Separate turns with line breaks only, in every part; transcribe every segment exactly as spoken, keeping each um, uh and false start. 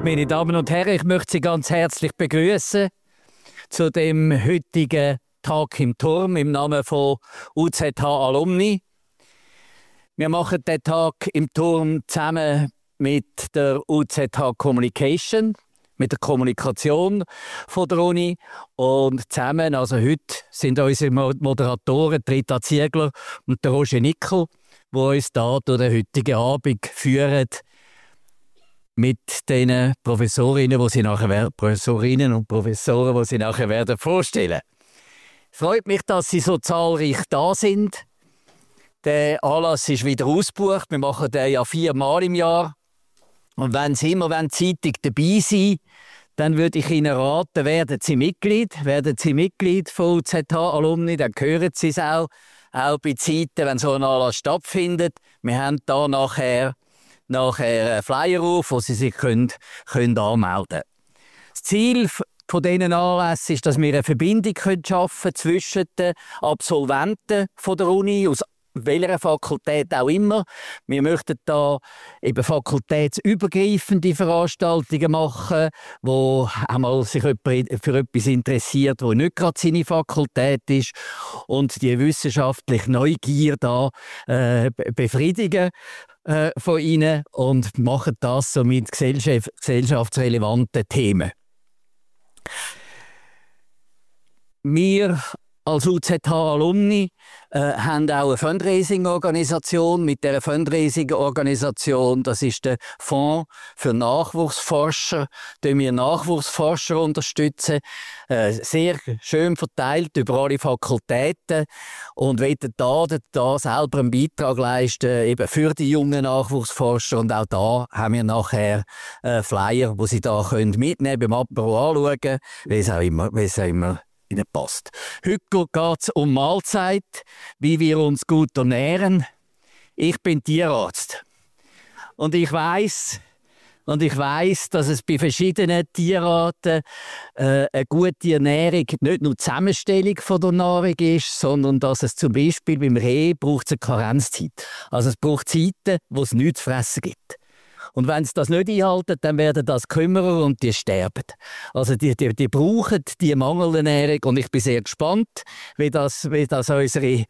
Meine Damen und Herren, ich möchte Sie ganz herzlich begrüßen zu dem heutigen Tag im Turm im Namen von U Z H Alumni. Wir machen den Tag im Turm zusammen mit der U Z H Communication, mit der Kommunikation von der Uni. Und zusammen, also heute, sind unsere Moderatoren Rita Ziegler und der Roger Nickel, die uns hier durch den heutigen Abend führen mit den Professorinnen, die sie nachher, Professorinnen und Professoren, die sie nachher werden vorstellen. Es freut mich, dass Sie so zahlreich da sind. Der Anlass ist wieder ausgebucht. Wir machen den ja viermal im Jahr. Und wenn Sie immer zeitig dabei sind, dann würde ich Ihnen raten, werden Sie Mitglied, werden Sie Mitglied von U Z H Alumni, dann hören Sie es auch, auch bei Zeiten, wenn so ein Anlass stattfindet. Wir haben da nachher nachher einen Flyer auf, wo Sie sich können, können anmelden können. Das Ziel von diesen Anlässen ist, dass wir eine Verbindung schaffen können zwischen den Absolventen von der Uni, aus welcher Fakultät auch immer. Wir möchten da eben fakultätsübergreifende Veranstaltungen machen, wo einmal sich jemand für etwas interessiert, wo nicht gerade seine Fakultät ist, und die wissenschaftliche Neugier da äh, befriedigen äh, von ihnen und machen das so mit gesellschaft gesellschaftsrelevanten Themen. Wir als U Z H Alumni äh, haben auch eine Fundraising-Organisation. Mit dieser Fundraising-Organisation, das ist der Fonds für Nachwuchsforscher, den wir Nachwuchsforscher unterstützen. Äh, sehr schön verteilt über alle Fakultäten und wollen da, da selber einen Beitrag leisten, eben für die jungen Nachwuchsforscher. Und auch da haben wir nachher äh, Flyer, die Sie da können mitnehmen, beim Apero anschauen, wie es auch immer, wie es auch immer passt. Heute geht es um Mahlzeit, wie wir uns gut ernähren. Ich bin Tierarzt. Und ich weiss, und ich weiss, dass es bei verschiedenen Tierarten äh, eine gute Ernährung nicht nur die Zusammenstellung von der Nahrung ist, sondern dass es zum Beispiel beim Reh braucht es eine Karenzzeit. Also es braucht Zeiten, wo es nichts zu fressen gibt. Und wenn sie das nicht einhalten, dann werden das Kümmerer und die sterben. Also die, die, die brauchen die Mangelernährung, und ich bin sehr gespannt, wie das, wie das unsere äh,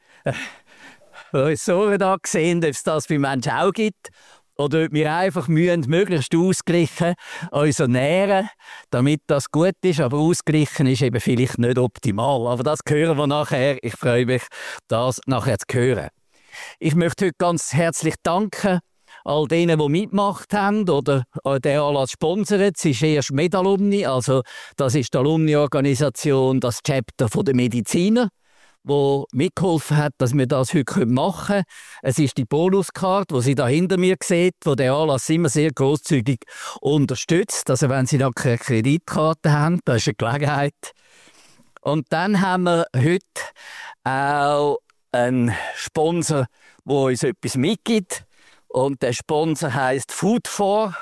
Professoren da sehen, ob es das bei Menschen auch gibt. Oder ob wir einfach müssen, möglichst ausgleichen uns ernähren, damit das gut ist. Aber ausgleichen ist eben vielleicht nicht optimal. Aber das hören wir nachher. Ich freue mich, das nachher zu hören. Ich möchte heute ganz herzlich danken all denen, die mitgemacht haben oder den Anlass sponsern. Es ist erst MedAlumni, also das ist die Alumni-Organisation, das Chapter der Mediziner, wo mitgeholfen hat, dass wir das heute machen können. Es ist die Bonuskarte, die Sie da hinter mir sehen, die den Anlass immer sehr grosszügig unterstützt. Also wenn Sie noch keine Kreditkarte haben, das ist eine Gelegenheit. Und dann haben wir heute auch einen Sponsor, der uns etwas mitgibt. Und der Sponsor heisst Food for.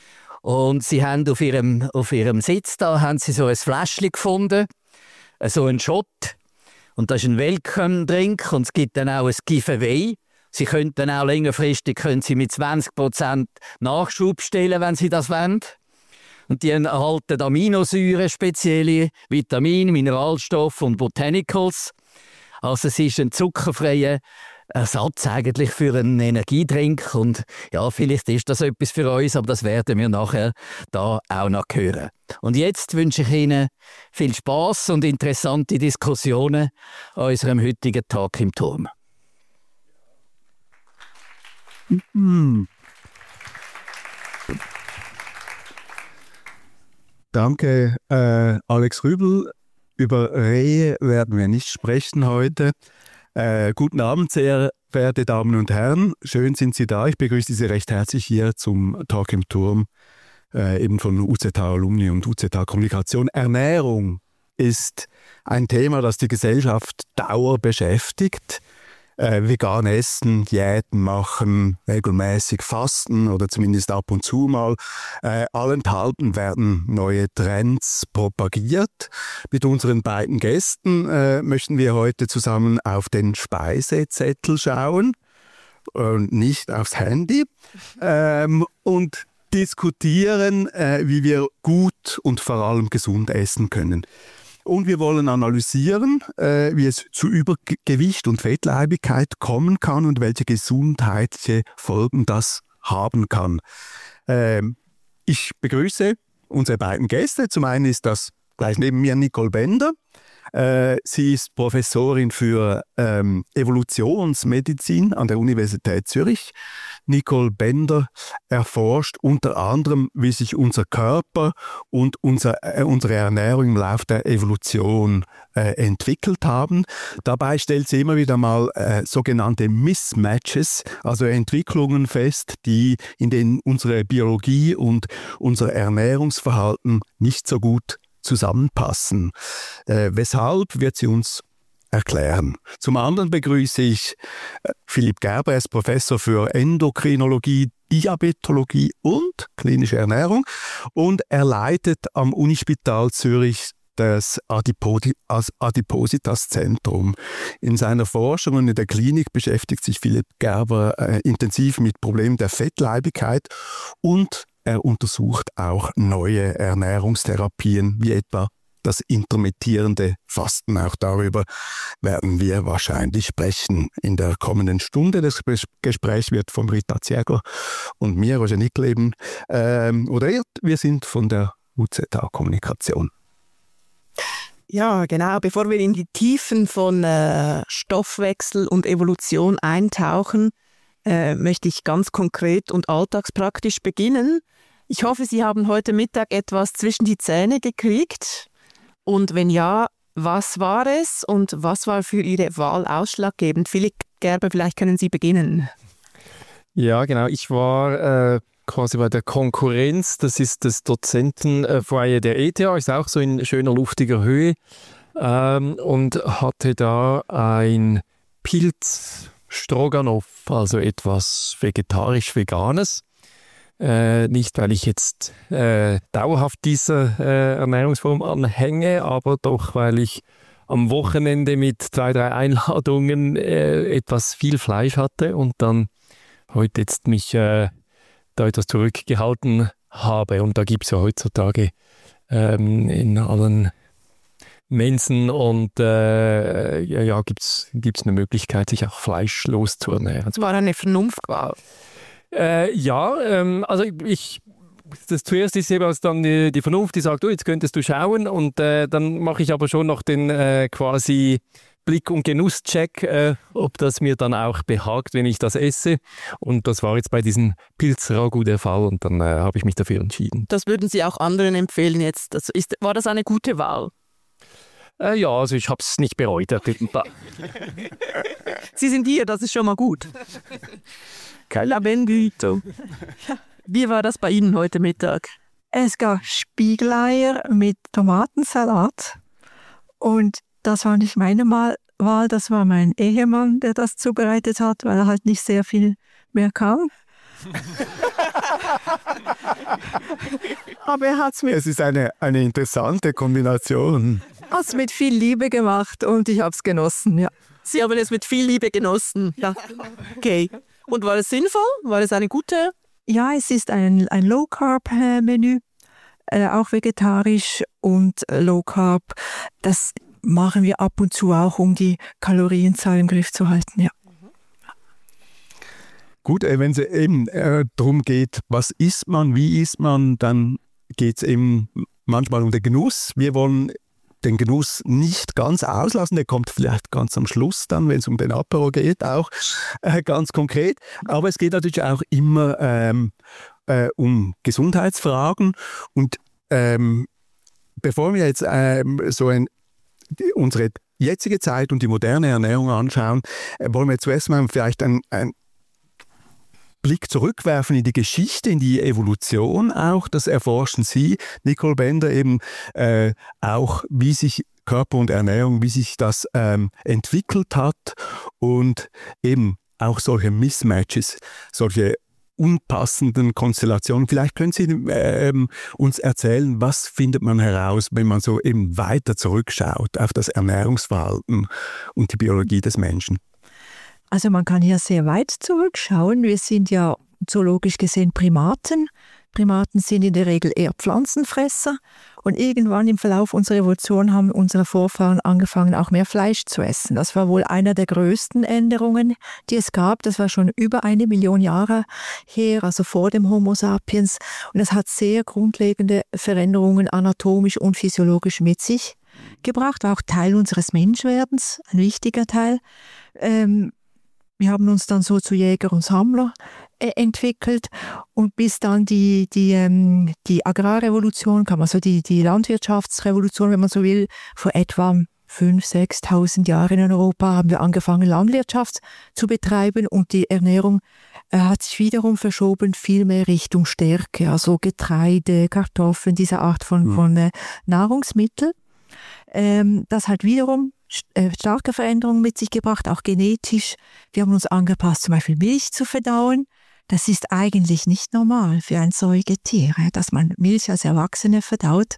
Und sie haben auf ihrem, auf ihrem Sitz da haben sie so ein Fläschchen gefunden, so einen Shot. Und das ist ein Welcome-Drink, und es gibt dann auch ein Giveaway. Sie können dann auch längerfristig können sie mit zwanzig Prozent Nachschub stellen, wenn Sie das wollen. Und die erhalten Aminosäuren, spezielle Vitamine, Mineralstoffe und Botanicals. Also es ist ein zuckerfreier Ersatz eigentlich für einen Energiedrink, und ja, vielleicht ist das etwas für uns, aber das werden wir nachher da auch noch hören. Und jetzt wünsche ich Ihnen viel Spaß und interessante Diskussionen an unserem heutigen Tag im Turm.
Mhm. Danke, äh, Alex Rübel. Über Rehe werden wir nicht sprechen heute. Äh, guten Abend, sehr verehrte Damen und Herren. Schön sind Sie da. Ich begrüße Sie recht herzlich hier zum Talk im Turm, äh, eben von U Z H Alumni und U Z H Kommunikation. Ernährung ist ein Thema, das die Gesellschaft dauer beschäftigt. Äh, vegan essen, Diäten machen, regelmäßig fasten oder zumindest ab und zu mal. Äh, allenthalben werden neue Trends propagiert. Mit unseren beiden Gästen äh, möchten wir heute zusammen auf den Speisezettel schauen und nicht aufs Handy. Ähm, und diskutieren, äh, wie wir gut und vor allem gesund essen können. Und wir wollen analysieren, äh, wie es zu Übergewicht und Fettleibigkeit kommen kann und welche gesundheitliche Folgen das haben kann. Ähm, ich begrüße unsere beiden Gäste. Zum einen ist das gleich neben mir Nicole Bender. Äh, sie ist Professorin für ähm, Evolutionsmedizin an der Universität Zürich. Nicole Bender erforscht unter anderem, wie sich unser Körper und unser, äh, unsere Ernährung im Laufe der Evolution äh, entwickelt haben. Dabei stellt sie immer wieder mal äh, sogenannte Mismatches, also Entwicklungen fest, die in denen unsere Biologie und unser Ernährungsverhalten nicht so gut zusammenpassen. Äh, weshalb wird sie uns erklären. Zum anderen begrüße ich äh, Philipp Gerber, er ist Professor für Endokrinologie, Diabetologie und klinische Ernährung und er leitet am Unispital Zürich das Adipodi- Adipositas-Zentrum. In seiner Forschung und in der Klinik beschäftigt sich Philipp Gerber äh, intensiv mit Problemen der Fettleibigkeit und er untersucht auch neue Ernährungstherapien, wie etwa das intermittierende Fasten. Auch darüber werden wir wahrscheinlich sprechen in der kommenden Stunde. Das Gespräch wird von Rita Ziegler und mir, Roger Nickleben, ähm, moderiert. Wir sind von der U Z H-Kommunikation.
Ja, genau. Bevor wir in die Tiefen von äh, Stoffwechsel und Evolution eintauchen, äh, möchte ich ganz konkret und alltagspraktisch beginnen. Ich hoffe, Sie haben heute Mittag etwas zwischen die Zähne gekriegt. Und wenn ja, was war es und was war für Ihre Wahl ausschlaggebend? Philipp Gerber, vielleicht können Sie beginnen.
Ja, genau. Ich war äh, quasi bei der Konkurrenz. Das ist das Dozentenfoyer der E T H, ist auch so in schöner, luftiger Höhe. Ähm, und hatte da ein Pilz-Stroganoff, also etwas vegetarisch-veganes. Äh, nicht, weil ich jetzt äh, dauerhaft dieser äh, Ernährungsform anhänge, aber doch, weil ich am Wochenende mit zwei, drei Einladungen äh, etwas viel Fleisch hatte und dann heute jetzt mich äh, da etwas zurückgehalten habe. Und da gibt es ja heutzutage ähm, in allen Mensen und äh, ja, ja, gibt es eine Möglichkeit, sich auch fleischlos zu ernähren.
Das war eine Vernunftwahl.
Äh, ja, ähm, also ich, das zuerst ist eben dann die, die Vernunft, die sagt, oh, jetzt könntest du schauen und äh, dann mache ich aber schon noch den äh, quasi Blick- und Genusscheck, äh, ob das mir dann auch behagt, wenn ich das esse. Und das war jetzt bei diesem Pilzragout der Fall und dann äh, habe ich mich dafür entschieden.
Das würden Sie auch anderen empfehlen jetzt? Das ist, war das eine gute Wahl?
Äh, ja, also ich habe es nicht bereut.
Sie sind hier, das ist schon mal gut. Kein Bendito. Wie war das bei Ihnen heute Mittag?
Es gab Spiegeleier mit Tomatensalat und das war nicht meine Wahl, das war mein Ehemann, der das zubereitet hat, weil er halt nicht sehr viel mehr kam. Aber er hat es mit,
Es ist eine, eine interessante Kombination.
hat's mit viel Liebe gemacht und ich habe es genossen, ja.
Sie haben es mit viel Liebe genossen. Ja. Okay. Und war es sinnvoll? War es eine gute?
Ja, es ist ein, ein Low-Carb-Menü, äh, auch vegetarisch und äh, Low-Carb. Das machen wir ab und zu auch, um die Kalorienzahl im Griff zu halten, ja.
Gut, äh, wenn es eben äh, darum geht, was isst man, wie isst man, dann geht es eben manchmal um den Genuss. Wir wollen den Genuss nicht ganz auslassen, der kommt vielleicht ganz am Schluss dann, wenn es um den Apero geht, auch äh, ganz konkret. Aber es geht natürlich auch immer ähm, äh, um Gesundheitsfragen. Und ähm, bevor wir jetzt ähm, so ein, die, unsere jetzige Zeit und die moderne Ernährung anschauen, äh, wollen wir zuerst mal vielleicht ein, ein Blick zurückwerfen in die Geschichte, in die Evolution auch. Das erforschen Sie, Nicole Bender, eben äh, auch, wie sich Körper und Ernährung, wie sich das ähm, entwickelt hat und eben auch solche Mismatches, solche unpassenden Konstellationen. Vielleicht können Sie ähm, uns erzählen, was findet man heraus, wenn man so eben weiter zurückschaut auf das Ernährungsverhalten und die Biologie des Menschen?
Also man kann hier sehr weit zurückschauen. Wir sind ja zoologisch gesehen Primaten. Primaten sind in der Regel eher Pflanzenfresser und irgendwann im Verlauf unserer Evolution haben unsere Vorfahren angefangen, auch mehr Fleisch zu essen. Das war wohl einer der größten Änderungen, die es gab. Das war schon über eine Million Jahre her, also vor dem Homo sapiens. Und das hat sehr grundlegende Veränderungen anatomisch und physiologisch mit sich gebracht, war auch Teil unseres Menschwerdens, ein wichtiger Teil. Ähm, wir haben uns dann so zu Jäger und Sammler äh, entwickelt und bis dann die, die, ähm, die Agrarrevolution kam, also die, die Landwirtschaftsrevolution, wenn man so will, vor etwa fünftausend, sechstausend Jahren in Europa haben wir angefangen, Landwirtschaft zu betreiben und die Ernährung äh, hat sich wiederum verschoben, viel mehr Richtung Stärke, also Getreide, Kartoffeln, diese Art von, mhm. von äh, Nahrungsmitteln. Ähm, das hat wiederum äh, starke Veränderungen mit sich gebracht, auch genetisch. Wir haben uns angepasst, zum Beispiel Milch zu verdauen. Das ist eigentlich nicht normal für ein Säugetier, dass man Milch als Erwachsene verdaut.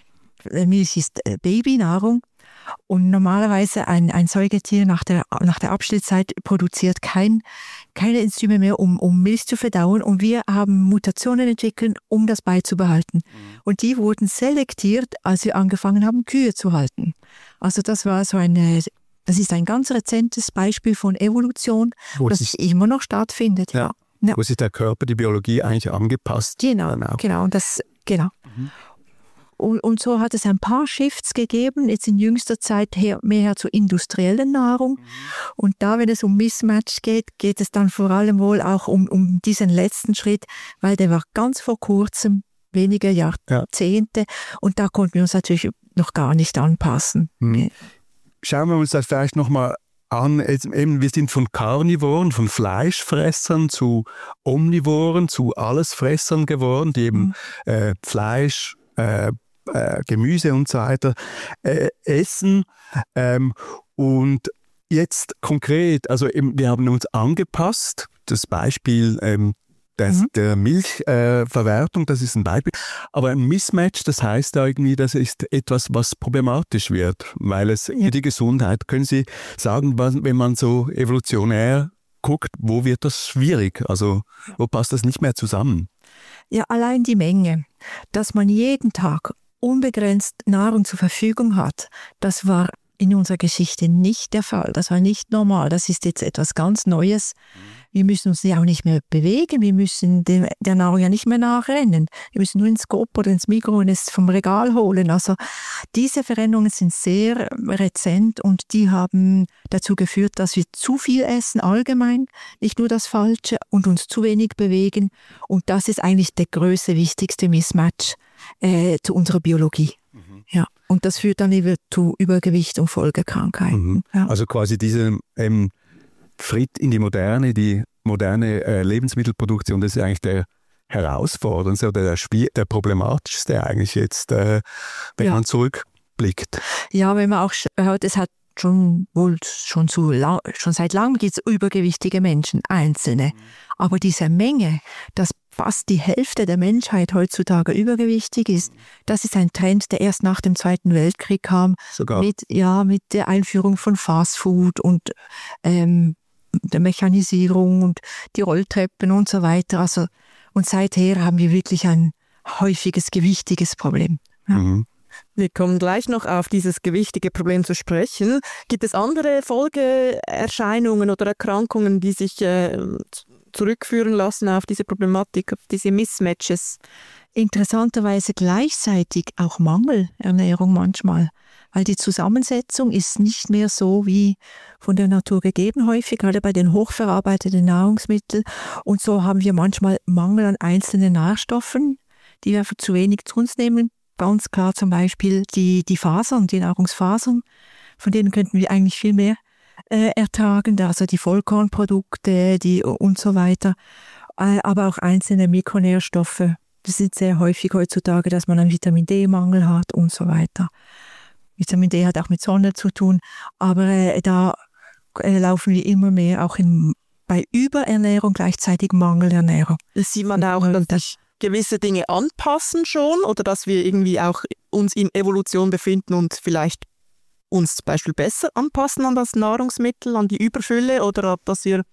Milch ist äh, Babynahrung. Und normalerweise ein, ein Säugetier nach der, nach der Abstillzeit produziert kein, keine Enzyme mehr, um, um Milch zu verdauen. Und wir haben Mutationen entwickelt, um das beizubehalten. Mhm. Und die wurden selektiert, als wir angefangen haben, Kühe zu halten. Also das war so eine, das ist ein ganz rezentes Beispiel von Evolution, wo das sich immer noch stattfindet.
Ja. Ja. Wo sich der Körper, die Biologie eigentlich angepasst.
Genau, genau. Und das, genau. Mhm. Und, und so hat es ein paar Shifts gegeben, jetzt in jüngster Zeit her, mehr zur industriellen Nahrung. Mhm. Und da, wenn es um Mismatch geht, geht es dann vor allem wohl auch um, um diesen letzten Schritt, weil der war ganz vor kurzem, wenige Jahrzehnte. Ja. Und da konnten wir uns natürlich noch gar nicht anpassen.
Mhm. Schauen wir uns das vielleicht nochmal an. Eben, wir sind von Karnivoren, von Fleischfressern zu Omnivoren, zu Allesfressern geworden, die eben mhm. äh, Fleisch, äh, Äh, Gemüse und so weiter äh, essen. Ähm, und jetzt konkret, also eben, wir haben uns angepasst. Das Beispiel ähm, des, mhm. der Milchverwertung, äh, das ist ein Beispiel. Aber ein Mismatch, das heißt irgendwie, das ist etwas, was problematisch wird, weil es ja. für die Gesundheit, können Sie sagen, wenn man so evolutionär guckt, wo wird das schwierig? Also wo passt das nicht mehr zusammen?
Ja, allein die Menge, dass man jeden Tag unbegrenzt Nahrung zur Verfügung hat, das war in unserer Geschichte nicht der Fall. Das war nicht normal. Das ist jetzt etwas ganz Neues. Wir müssen uns ja auch nicht mehr bewegen. Wir müssen dem, der Nahrung ja nicht mehr nachrennen. Wir müssen nur ins Coop oder ins Migros und es vom Regal holen. Also diese Veränderungen sind sehr rezent und die haben dazu geführt, dass wir zu viel essen allgemein, nicht nur das Falsche, und uns zu wenig bewegen. Und das ist eigentlich der größte, wichtigste Mismatch äh, zu unserer Biologie. Mhm. Ja. Und das führt dann eben zu Übergewicht und Folgekrankheiten.
Mhm.
Ja.
Also quasi dieser ähm, Schritt in die Moderne, die moderne äh, Lebensmittelproduktion, das ist eigentlich der herausforderndste oder der, Spiel, der problematischste eigentlich jetzt, äh, wenn ja. man zurückblickt.
Ja, wenn man auch hört, es hat schon wohl schon, zu lang, schon seit langem gibt es übergewichtige Menschen, Einzelne. Mhm. Aber diese Menge, dass fast die Hälfte der Menschheit heutzutage übergewichtig ist, das ist ein Trend, der erst nach dem Zweiten Weltkrieg kam.
Sogar.
Mit, ja, mit der Einführung von Fastfood und ähm, der Mechanisierung und die Rolltreppen und so weiter. Also, und seither haben wir wirklich ein häufiges, gewichtiges Problem. Ja.
Mhm.
Wir kommen gleich noch auf dieses gewichtige Problem zu sprechen. Gibt es andere Folgeerscheinungen oder Erkrankungen, die sich äh, zurückführen lassen auf diese Problematik, auf diese Mismatches?
Interessanterweise gleichzeitig auch Mangelernährung manchmal, weil die Zusammensetzung ist nicht mehr so wie von der Natur gegeben häufig, gerade bei den hochverarbeiteten Nahrungsmitteln. Und so haben wir manchmal Mangel an einzelnen Nährstoffen, die wir zu wenig zu uns nehmen. Ganz klar zum Beispiel die, die Fasern, die Nahrungsfasern, von denen könnten wir eigentlich viel mehr äh, ertragen, also die Vollkornprodukte die, und so weiter, äh, aber auch einzelne Mikronährstoffe. Das ist sehr häufig heutzutage, dass man einen Vitamin D-Mangel hat und so weiter. Vitamin D hat auch mit Sonne zu tun, aber äh, da äh, laufen wir immer mehr auch in, bei Überernährung gleichzeitig Mangelernährung.
Das sieht man auch, dass das gewisse Dinge anpassen schon oder dass wir irgendwie auch uns in Evolution befinden und vielleicht uns zum Beispiel besser anpassen an das Nahrungsmittel, an die Überfülle oder dass wir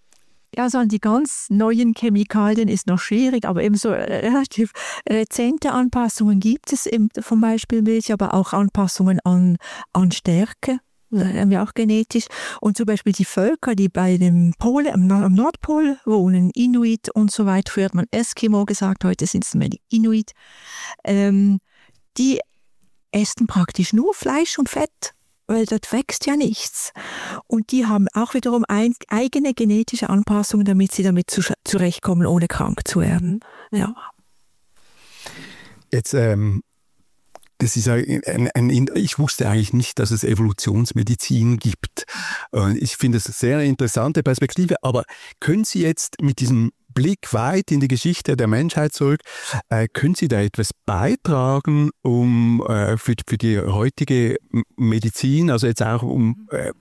Ja, also an die ganz neuen Chemikalien ist noch schwierig, aber eben so relativ rezente Anpassungen gibt es eben zum Beispiel Milch, aber auch Anpassungen an, an Stärke. Haben wir auch genetisch. Und zum Beispiel die Völker, die bei dem Pol, am, am Nordpol wohnen, Inuit und so weiter, früher hat man Eskimo gesagt, heute sind es mehr die Inuit, ähm, die essen praktisch nur Fleisch und Fett, weil dort wächst ja nichts. Und die haben auch wiederum ein, eigene genetische Anpassungen, damit sie damit zu, zurechtkommen, ohne krank zu werden. Ja.
Jetzt, ähm Das ist ein, ein, ein, ich wusste eigentlich nicht, dass es Evolutionsmedizin gibt. Ich finde es eine sehr interessante Perspektive, aber können Sie jetzt mit diesem Blick weit in die Geschichte der Menschheit zurück, äh, können Sie da etwas beitragen, um äh, für, für die heutige Medizin, also jetzt auch um äh,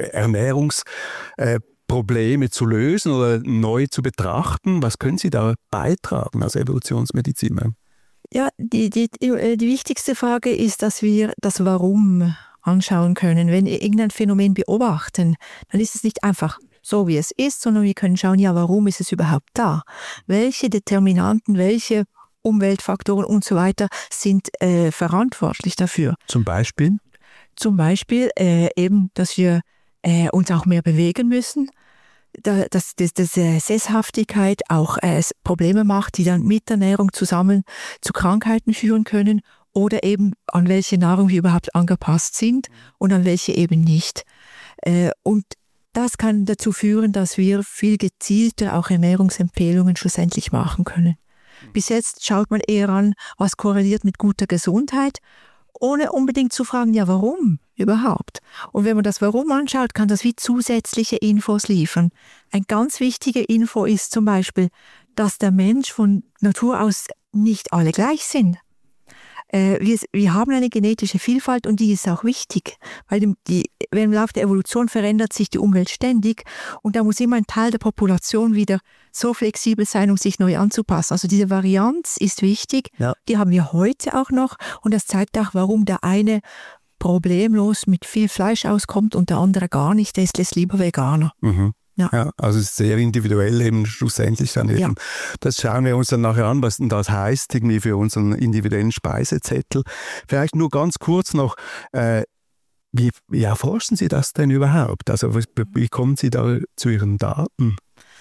Ernährungsprobleme äh, zu lösen oder neu zu betrachten? Was können Sie da beitragen als Evolutionsmediziner?
Ja, die, die, die, die wichtigste Frage ist, dass wir das Warum anschauen können. Wenn wir irgendein Phänomen beobachten, dann ist es nicht einfach so, wie es ist, sondern wir können schauen, ja, warum ist es überhaupt da? Welche Determinanten, welche Umweltfaktoren und so weiter sind äh, verantwortlich dafür?
Zum Beispiel?
Zum Beispiel äh, eben, dass wir äh, uns auch mehr bewegen müssen, dass, dass, dass äh, Sesshaftigkeit auch äh, Probleme macht, die dann mit der Ernährung zusammen zu Krankheiten führen können oder eben an welche Nahrung wir überhaupt angepasst sind und an welche eben nicht. Äh, und das kann dazu führen, dass wir viel gezielter auch Ernährungsempfehlungen schlussendlich machen können. Bis jetzt schaut man eher an, was korreliert mit guter Gesundheit, ohne unbedingt zu fragen, ja, warum überhaupt? Und wenn man das Warum anschaut, kann das wie zusätzliche Infos liefern. Ein ganz wichtiger Info ist zum Beispiel, dass der Mensch von Natur aus nicht alle gleich sind. Äh, wir, wir haben eine genetische Vielfalt und die ist auch wichtig, weil die, die, im Laufe der Evolution verändert sich die Umwelt ständig und da muss immer ein Teil der Population wieder so flexibel sein, um sich neu anzupassen. Also diese Varianz ist wichtig, ja. Die haben wir heute auch noch und das zeigt auch, warum der eine problemlos mit viel Fleisch auskommt und der andere gar nicht, der ist jetzt lieber Veganer.
Mhm. Ja. Ja, also es ist sehr individuell eben schlussendlich dann eben. Ja. Das schauen wir uns dann nachher an, was denn das heißt irgendwie für unseren individuellen Speisezettel. Vielleicht nur ganz kurz noch, äh, wie, wie erforschen Sie das denn überhaupt? Also wie kommen Sie da zu Ihren Daten?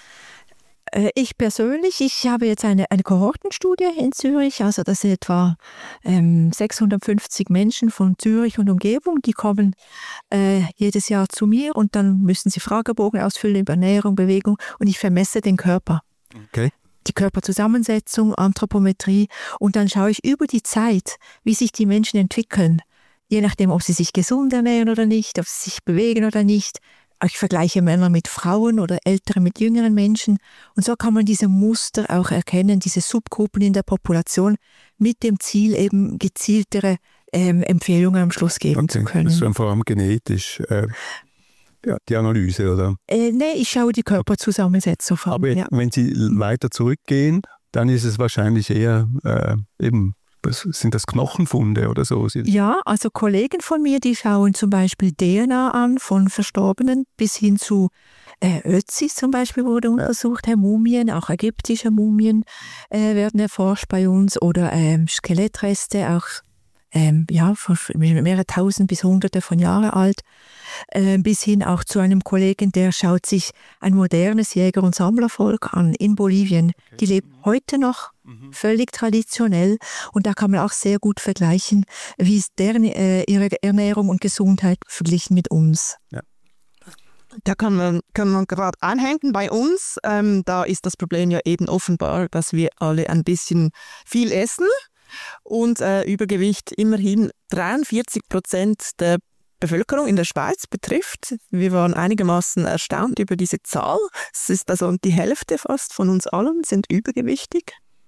Ich persönlich, ich habe jetzt eine, eine Kohortenstudie in Zürich, also das sind etwa ähm, sechshundertfünfzig Menschen von Zürich und Umgebung, die kommen äh, jedes Jahr zu mir und dann müssen sie Fragebogen ausfüllen über Ernährung, Bewegung und ich vermesse den Körper.
Okay.
Die Körperzusammensetzung, Anthropometrie und dann schaue ich über die Zeit, wie sich die Menschen entwickeln, je nachdem, ob sie sich gesund ernähren oder nicht, ob sie sich bewegen oder nicht. Ich vergleiche Männer mit Frauen oder Ältere mit jüngeren Menschen. Und so kann man diese Muster auch erkennen, diese Subgruppen in der Population, mit dem Ziel eben gezieltere ähm, Empfehlungen am Schluss geben
okay.
zu können.
Das ist dann vor allem genetisch äh, ja, die Analyse, oder?
Äh, nee, ich schaue die Körperzusammensetzung von.
Aber
ja.
wenn Sie weiter zurückgehen, dann ist es wahrscheinlich eher äh, eben... Sind das Knochenfunde oder so?
Ja, also Kollegen von mir, die schauen zum Beispiel D N A an von Verstorbenen bis hin zu äh, Ötzis zum Beispiel wurde untersucht, ja. Mumien, auch ägyptische Mumien äh, werden erforscht bei uns oder ähm, Skelettreste, auch ähm, ja, von mehrere Tausend bis Hunderte von Jahren alt, äh, bis hin auch zu einem Kollegen, der schaut sich ein modernes Jäger- und Sammlervolk an in Bolivien. Okay. Die leben heute noch mhm. völlig traditionell und da kann man auch sehr gut vergleichen, wie ist deren, äh, ihre Ernährung und Gesundheit verglichen mit uns.
Ja.
Da kann man, kann man gerade anhängen bei uns. Ähm, da ist das Problem ja eben offenbar, dass wir alle ein bisschen viel essen und äh, Übergewicht immerhin dreiundvierzig Prozent der Bevölkerung in der Schweiz betrifft. Wir waren einigermaßen erstaunt über diese Zahl. Es ist also die Hälfte fast von uns allen sind übergewichtig.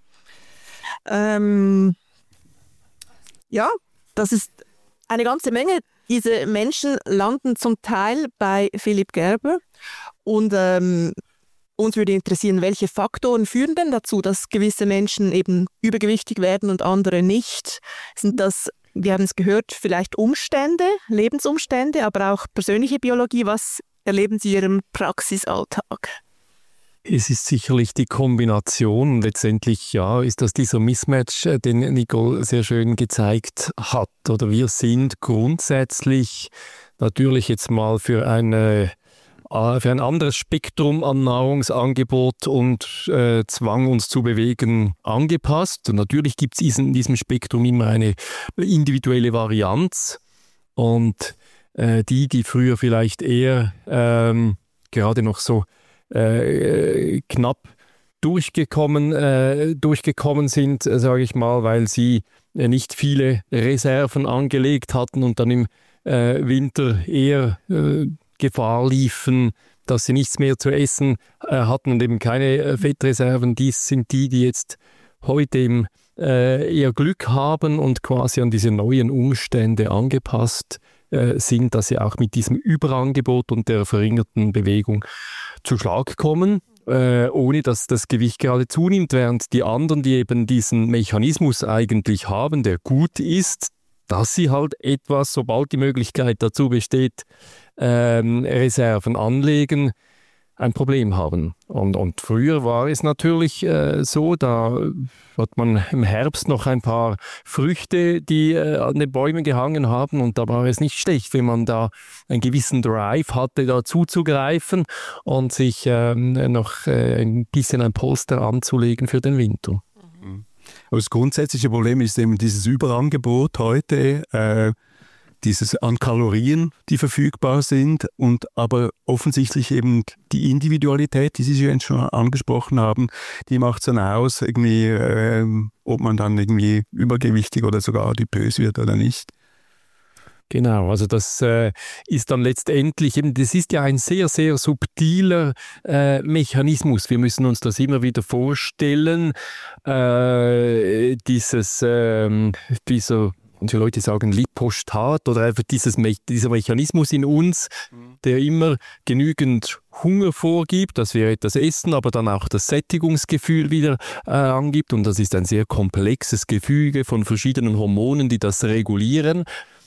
Ähm, ja, das ist eine ganze Menge. Diese Menschen landen zum Teil bei Philipp Gerber und ähm, uns würde interessieren, welche Faktoren führen denn dazu, dass gewisse Menschen eben übergewichtig werden und andere nicht? Sind das, wir haben es gehört, vielleicht Umstände, Lebensumstände, aber auch persönliche Biologie? Was erleben Sie in Ihrem Praxisalltag?
Es ist sicherlich die Kombination. Letztendlich ja, ist das dieser Mismatch, den Nicole sehr schön gezeigt hat. Oder wir sind grundsätzlich natürlich jetzt mal für eine für ein anderes Spektrum an Nahrungsangebot und äh, Zwang, uns zu bewegen, angepasst. Und natürlich gibt es in diesem Spektrum immer eine individuelle Varianz. Und äh, die, die früher vielleicht eher ähm, gerade noch so äh, knapp durchgekommen, äh, durchgekommen sind, äh, sage ich mal, weil sie äh, nicht viele Reserven angelegt hatten und dann im äh, Winter eher äh, Gefahr liefen, dass sie nichts mehr zu essen äh, hatten und eben keine äh, Fettreserven. Dies sind die, die jetzt heute eben, äh, eher Glück haben und quasi an diese neuen Umstände angepasst äh, sind, dass sie auch mit diesem Überangebot und der verringerten Bewegung zu Schlag kommen, äh, ohne dass das Gewicht gerade zunimmt, während die anderen, die eben diesen Mechanismus eigentlich haben, der gut ist, dass sie halt etwas, sobald die Möglichkeit dazu besteht, ähm, Reserven anlegen, ein Problem haben. Und, und früher war es natürlich äh, so, da hat man im Herbst noch ein paar Früchte, die äh, an den Bäumen gehangen haben, und da war es nicht schlecht, wenn man da einen gewissen Drive hatte, da zuzugreifen und sich ähm, noch äh, ein bisschen ein Polster anzulegen für den Winter.
Aber das grundsätzliche Problem ist eben dieses Überangebot heute, äh, dieses an Kalorien, die verfügbar sind, und aber offensichtlich eben die Individualität, die Sie schon angesprochen haben, die macht es dann aus, irgendwie, äh, ob man dann irgendwie übergewichtig oder sogar adipös wird oder nicht.
Genau, also das äh, ist dann letztendlich, eben, das ist ja ein sehr, sehr subtiler äh, Mechanismus. Wir müssen uns das immer wieder vorstellen, äh, dieses, äh, dieser, manche Leute sagen Lipostat, oder einfach dieses Me- dieser Mechanismus in uns, der immer genügend Hunger vorgibt, dass wir etwas essen, aber dann auch das Sättigungsgefühl wieder äh, angibt. Und das ist ein sehr komplexes Gefüge von verschiedenen Hormonen, die das regulieren.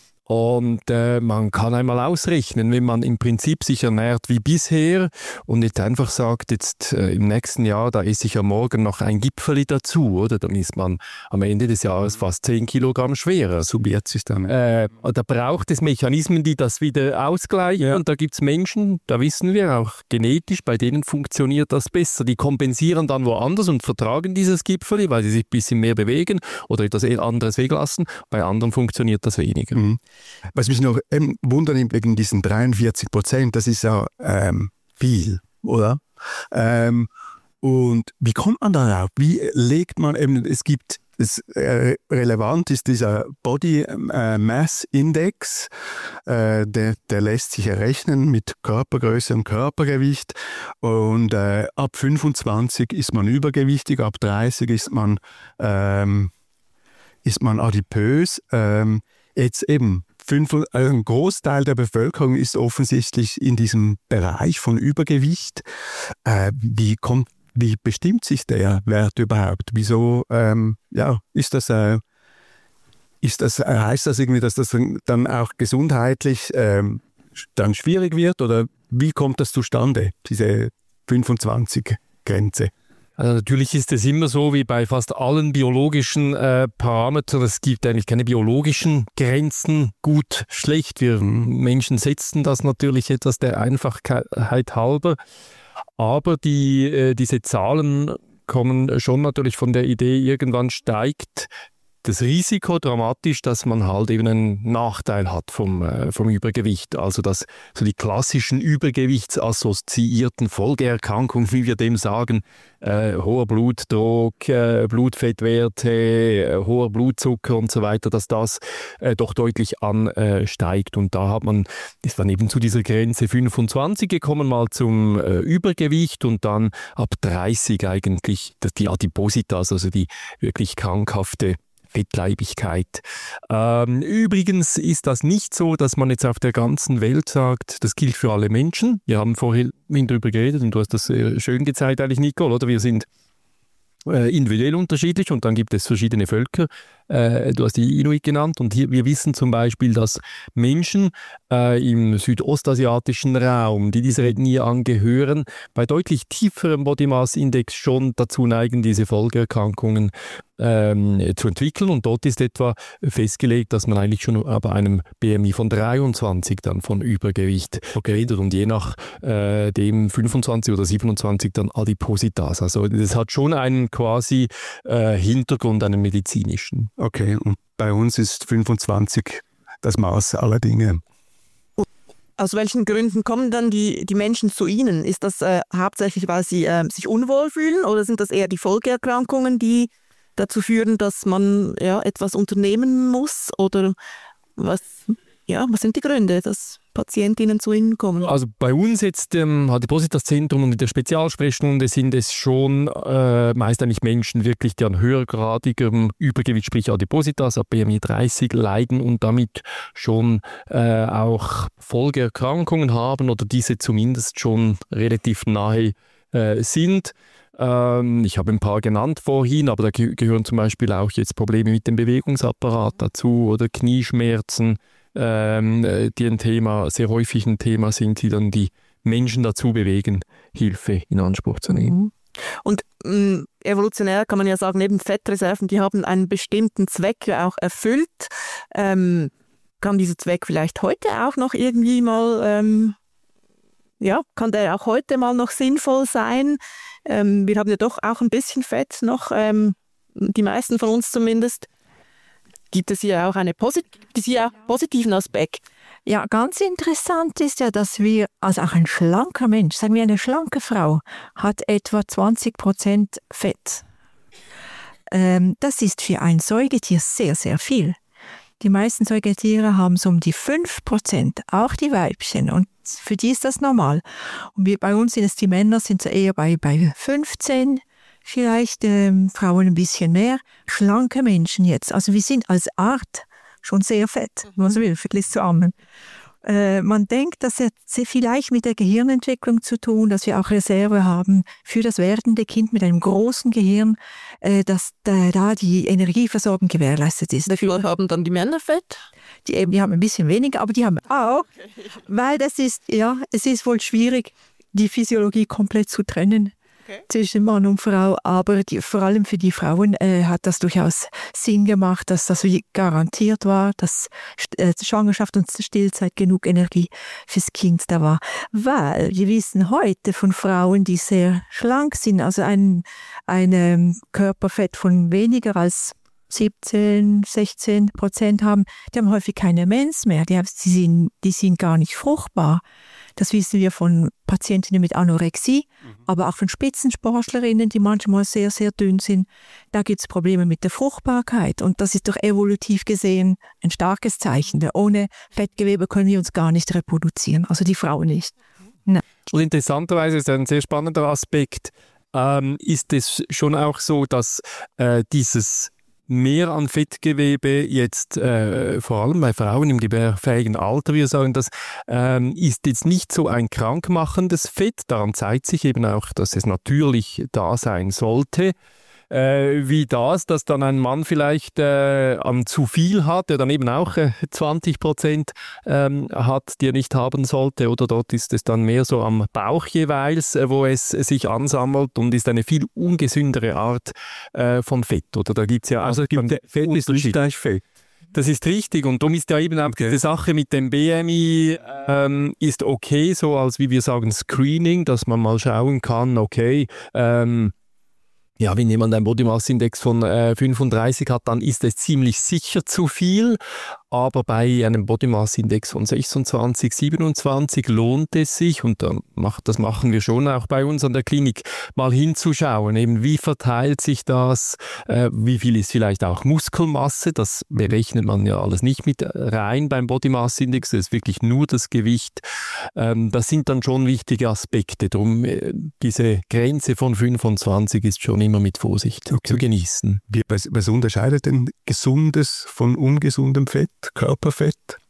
Und äh, man kann einmal ausrechnen, wenn man im Prinzip sich ernährt wie bisher und nicht einfach sagt, jetzt äh, im nächsten Jahr, da esse ich am Morgen noch ein Gipfeli dazu, oder? Dann ist man am Ende des Jahres fast zehn Kilogramm schwerer.
Subiert sich dann.
Äh, da braucht es Mechanismen, die das wieder ausgleichen. Ja. Und da gibt es Menschen, da wissen wir auch genetisch, bei denen funktioniert das besser. Die kompensieren dann woanders und vertragen dieses Gipfeli, weil sie sich ein bisschen mehr bewegen oder etwas anderes weglassen. Bei anderen funktioniert das weniger.
Mhm. Was mich noch ähm, wundert, wegen diesen dreiundvierzig Prozent, das ist ja ähm, viel, oder? Ähm, und wie kommt man darauf? Wie legt man eben, es gibt, das äh, relevant ist dieser Body äh, Mass Index, äh, der, der lässt sich errechnen mit Körpergröße und Körpergewicht, und äh, ab fünfundzwanzig ist man übergewichtig, ab dreißig ist man, ähm, ist man adipös. Ähm, jetzt eben, ein Großteil der Bevölkerung ist offensichtlich in diesem Bereich von Übergewicht. Äh, wie, kommt, wie bestimmt sich der Wert überhaupt? Wieso ähm, ja, ist das, äh, ist das, heißt das irgendwie, dass das dann auch gesundheitlich ähm, dann schwierig wird? Oder wie kommt das zustande, diese fünfundzwanzig-Grenze?
Also natürlich ist es immer so wie bei fast allen biologischen äh, Parametern. Es gibt eigentlich keine biologischen Grenzen, gut, schlecht. Wir Menschen setzen das natürlich etwas der Einfachheit halber. Aber die, äh, diese Zahlen kommen schon natürlich von der Idee, irgendwann steigt das Risiko dramatisch, dass man halt eben einen Nachteil hat vom, äh, vom Übergewicht. Also dass so die klassischen übergewichtsassoziierten Folgeerkrankungen, wie wir dem sagen, äh, hoher Blutdruck, äh, Blutfettwerte, äh, hoher Blutzucker und so weiter, dass das äh, doch deutlich ansteigt. Und da hat man, ist dann eben zu dieser Grenze fünfundzwanzig gekommen, mal zum äh, Übergewicht, und dann ab dreißig eigentlich die Adipositas, also die wirklich krankhafte Fettleibigkeit. Ähm, übrigens ist das nicht so, dass man jetzt auf der ganzen Welt sagt, das gilt für alle Menschen. Wir haben vorhin darüber geredet und du hast das schön gezeigt eigentlich, Nicole, oder? Wir sind Äh, individuell unterschiedlich und dann gibt es verschiedene Völker. Äh, du hast die Inuit genannt und hier, wir wissen zum Beispiel, dass Menschen äh, im südostasiatischen Raum, die dieser Ethnie angehören, bei deutlich tieferem Body Mass Index schon dazu neigen, diese Folgeerkrankungen ähm, zu entwickeln und dort ist etwa festgelegt, dass man eigentlich schon bei einem B M I von dreiundzwanzig dann von Übergewicht redet und je nach äh, dem fünfundzwanzig oder siebenundzwanzig dann Adipositas. Also das hat schon einen quasi äh, Hintergrund, einen medizinischen.
Okay, und bei uns ist fünfundzwanzig das Maß aller Dinge.
Aus welchen Gründen kommen dann die, die Menschen zu Ihnen? Ist das äh, hauptsächlich, weil sie äh, sich unwohl fühlen oder sind das eher die Folgeerkrankungen, die dazu führen, dass man ja, etwas unternehmen muss? Oder was, ja, was sind die Gründe, dass Patientinnen zu Ihnen kommen?
Also bei uns jetzt im Adipositas-Zentrum und in der Spezialsprechstunde sind es schon äh, meist eigentlich Menschen wirklich, die an höhergradigem Übergewicht, sprich Adipositas, ab B M I dreißig leiden und damit schon äh, auch Folgeerkrankungen haben oder diese zumindest schon relativ nahe äh, sind. Ähm, ich habe ein paar genannt vorhin, aber da ge- gehören zum Beispiel auch jetzt Probleme mit dem Bewegungsapparat dazu oder Knieschmerzen, Ähm, die ein Thema, sehr häufig ein Thema sind, die dann die Menschen dazu bewegen, Hilfe in Anspruch zu nehmen.
Und mh, evolutionär kann man ja sagen, eben Fettreserven, die haben einen bestimmten Zweck ja auch erfüllt. Ähm, kann dieser Zweck vielleicht heute auch noch irgendwie mal, ähm, ja, kann der auch heute mal noch sinnvoll sein? Ähm, wir haben ja doch auch ein bisschen Fett noch, ähm, die meisten von uns zumindest. Gibt es hier auch einen posit- hier positiven Aspekt?
Ja, ganz interessant ist ja, dass wir, also auch ein schlanker Mensch, sagen wir eine schlanke Frau, hat etwa zwanzig Prozent Fett. Ähm, das ist für ein Säugetier sehr, sehr viel. Die meisten Säugetiere haben so um die fünf Prozent, auch die Weibchen. Und für die ist das normal. Und wir, bei uns sind es die Männer, sind so eher bei, bei fünfzehn, vielleicht ähm, Frauen ein bisschen mehr. Schlanke Menschen jetzt. Also wir sind als Art schon sehr fett, wenn man so will, verglichen zu Armen. Äh, man denkt, das hat vielleicht mit der Gehirnentwicklung zu tun, dass wir auch Reserve haben für das werdende Kind mit einem großen Gehirn, äh, dass da, da die Energieversorgung gewährleistet ist.
Wie viel haben dann die Männer Fett?
Die, eben, die haben ein bisschen weniger, aber die haben auch, weil das ist, ja, es ist wohl schwierig, die Physiologie komplett zu trennen. Okay. Zwischen Mann und Frau, aber die, vor allem für die Frauen äh, hat das durchaus Sinn gemacht, dass das garantiert war, dass äh, Schwangerschaft und Stillzeit genug Energie fürs Kind da war. Weil wir wissen heute von Frauen, die sehr schlank sind, also ein, ein ähm, Körperfett von weniger als siebzehn, sechzehn Prozent haben, die haben häufig keine Mens mehr, die, haben, die, sind, die sind gar nicht fruchtbar. Das wissen wir von Patientinnen mit Anorexie, mhm. aber auch von Spitzensportlerinnen, die manchmal sehr, sehr dünn sind. Da gibt es Probleme mit der Fruchtbarkeit und das ist doch evolutiv gesehen ein starkes Zeichen. Denn ohne Fettgewebe können wir uns gar nicht reproduzieren, also die Frauen nicht. Nein.
Und interessanterweise ist ein sehr spannender Aspekt, ähm, ist es schon auch so, dass äh, dieses mehr an Fettgewebe jetzt äh, vor allem bei Frauen im gebärfähigen Alter, wir sagen, das ähm, ist jetzt nicht so ein krankmachendes Fett. Daran zeigt sich eben auch, dass es natürlich da sein sollte. Äh, wie das, dass dann ein Mann vielleicht äh, an zu viel hat, der dann eben auch äh, zwanzig Prozent ähm, hat, die er nicht haben sollte, oder dort ist es dann mehr so am Bauch jeweils, äh, wo es äh, sich ansammelt und ist eine viel ungesündere Art äh, von Fett, oder da gibt es ja auch
also gibt der Fett ist nicht gleich Fett.
Das ist richtig und darum ist ja eben auch okay. Die Sache mit dem B M I ähm, ist okay, so als wie wir sagen Screening, dass man mal schauen kann, okay, ähm, ja, wenn jemand einen Body Mass Index von äh, fünfunddreißig hat, dann ist es ziemlich sicher zu viel. Aber bei einem Body Mass Index von sechsundzwanzig, siebenundzwanzig lohnt es sich, und dann macht, das machen wir schon auch bei uns an der Klinik, mal hinzuschauen, eben wie verteilt sich das, äh, wie viel ist vielleicht auch Muskelmasse, das berechnet man ja alles nicht mit rein beim Body Mass Index, das ist wirklich nur das Gewicht. Ähm, das sind dann schon wichtige Aspekte, darum äh, diese Grenze von fünfundzwanzig ist schon immer mit Vorsicht okay. zu genießen.
Wie, was, was unterscheidet denn gesundes von ungesundem Fett? Körperfett?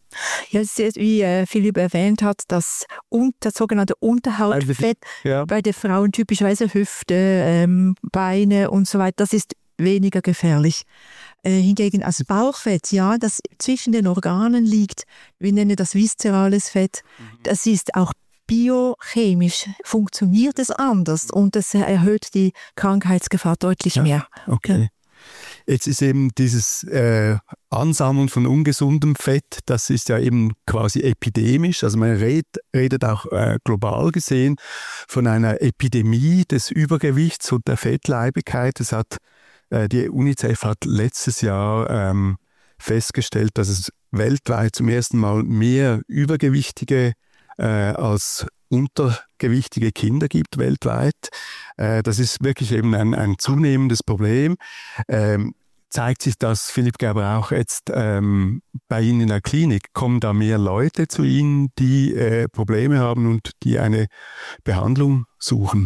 Ja, es ist, wie äh, Philipp erwähnt hat, das, un- das sogenannte Unterhautfett
Ja.
bei den Frauen, typischerweise Hüfte, ähm, Beine und so weiter, das ist weniger gefährlich. Äh, hingegen als Bauchfett, ja, das zwischen den Organen liegt, wir nennen das viszerales Fett, das ist auch biochemisch, funktioniert es anders und das erhöht die Krankheitsgefahr deutlich
Ja.
mehr.
Okay. Jetzt ist eben dieses äh, Ansammeln von ungesundem Fett, das ist ja eben quasi epidemisch. Also man red, redet auch äh, global gesehen von einer Epidemie des Übergewichts und der Fettleibigkeit. Es hat, äh, die UNICEF hat letztes Jahr ähm, festgestellt, dass es weltweit zum ersten Mal mehr Übergewichtige äh, als untergewichtige Kinder gibt weltweit. Äh, das ist wirklich eben ein, ein zunehmendes Problem. Ähm, zeigt sich das, Philipp Gerber, auch jetzt ähm, bei Ihnen in der Klinik? Kommen da mehr Leute zu Ihnen, die äh, Probleme haben und die eine Behandlung suchen?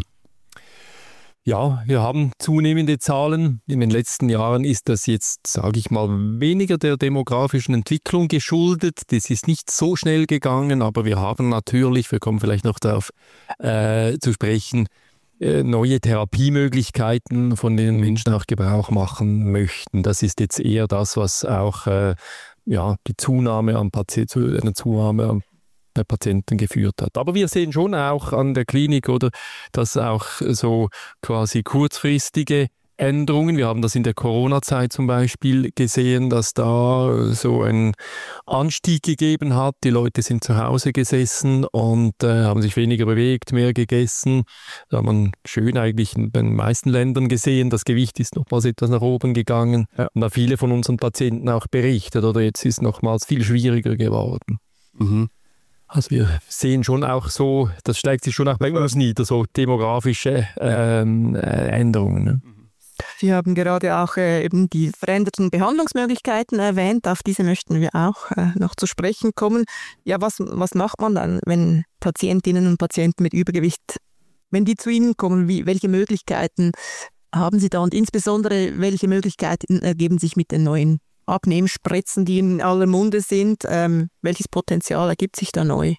Ja, wir haben zunehmende Zahlen. In den letzten Jahren ist das jetzt, sage ich mal, weniger der demografischen Entwicklung geschuldet. Das ist nicht so schnell gegangen, aber wir haben natürlich, wir kommen vielleicht noch darauf äh, zu sprechen, äh, neue Therapiemöglichkeiten, von denen Menschen auch Gebrauch machen möchten. Das ist jetzt eher das, was auch äh, ja, die Zunahme an Patienten, eine Zunahme an bei Patienten geführt hat. Aber wir sehen schon auch an der Klinik, oder, dass auch so quasi kurzfristige Änderungen, wir haben das in der Corona-Zeit zum Beispiel gesehen, dass da so ein Anstieg gegeben hat. Die Leute sind zu Hause gesessen und äh, haben sich weniger bewegt, mehr gegessen. Da hat man schön eigentlich in den meisten Ländern gesehen, das Gewicht ist nochmals etwas nach oben gegangen. Ja. Und da viele von unseren Patienten auch berichtet, oder jetzt ist es nochmals viel schwieriger geworden.
Mhm.
Also wir sehen schon auch so, das schlägt sich schon auch bei uns nieder, so demografische ähm, äh, Änderungen. Ne?
Sie haben gerade auch äh, eben die veränderten Behandlungsmöglichkeiten erwähnt. Auf diese möchten wir auch äh, noch zu sprechen kommen. Ja, was, was macht man dann, wenn Patientinnen und Patienten mit Übergewicht, wenn die zu Ihnen kommen, wie, welche Möglichkeiten haben Sie da und insbesondere welche Möglichkeiten ergeben sich mit den neuen Abnehmspritzen, die in aller Munde sind? Ähm, welches Potenzial ergibt sich da neu?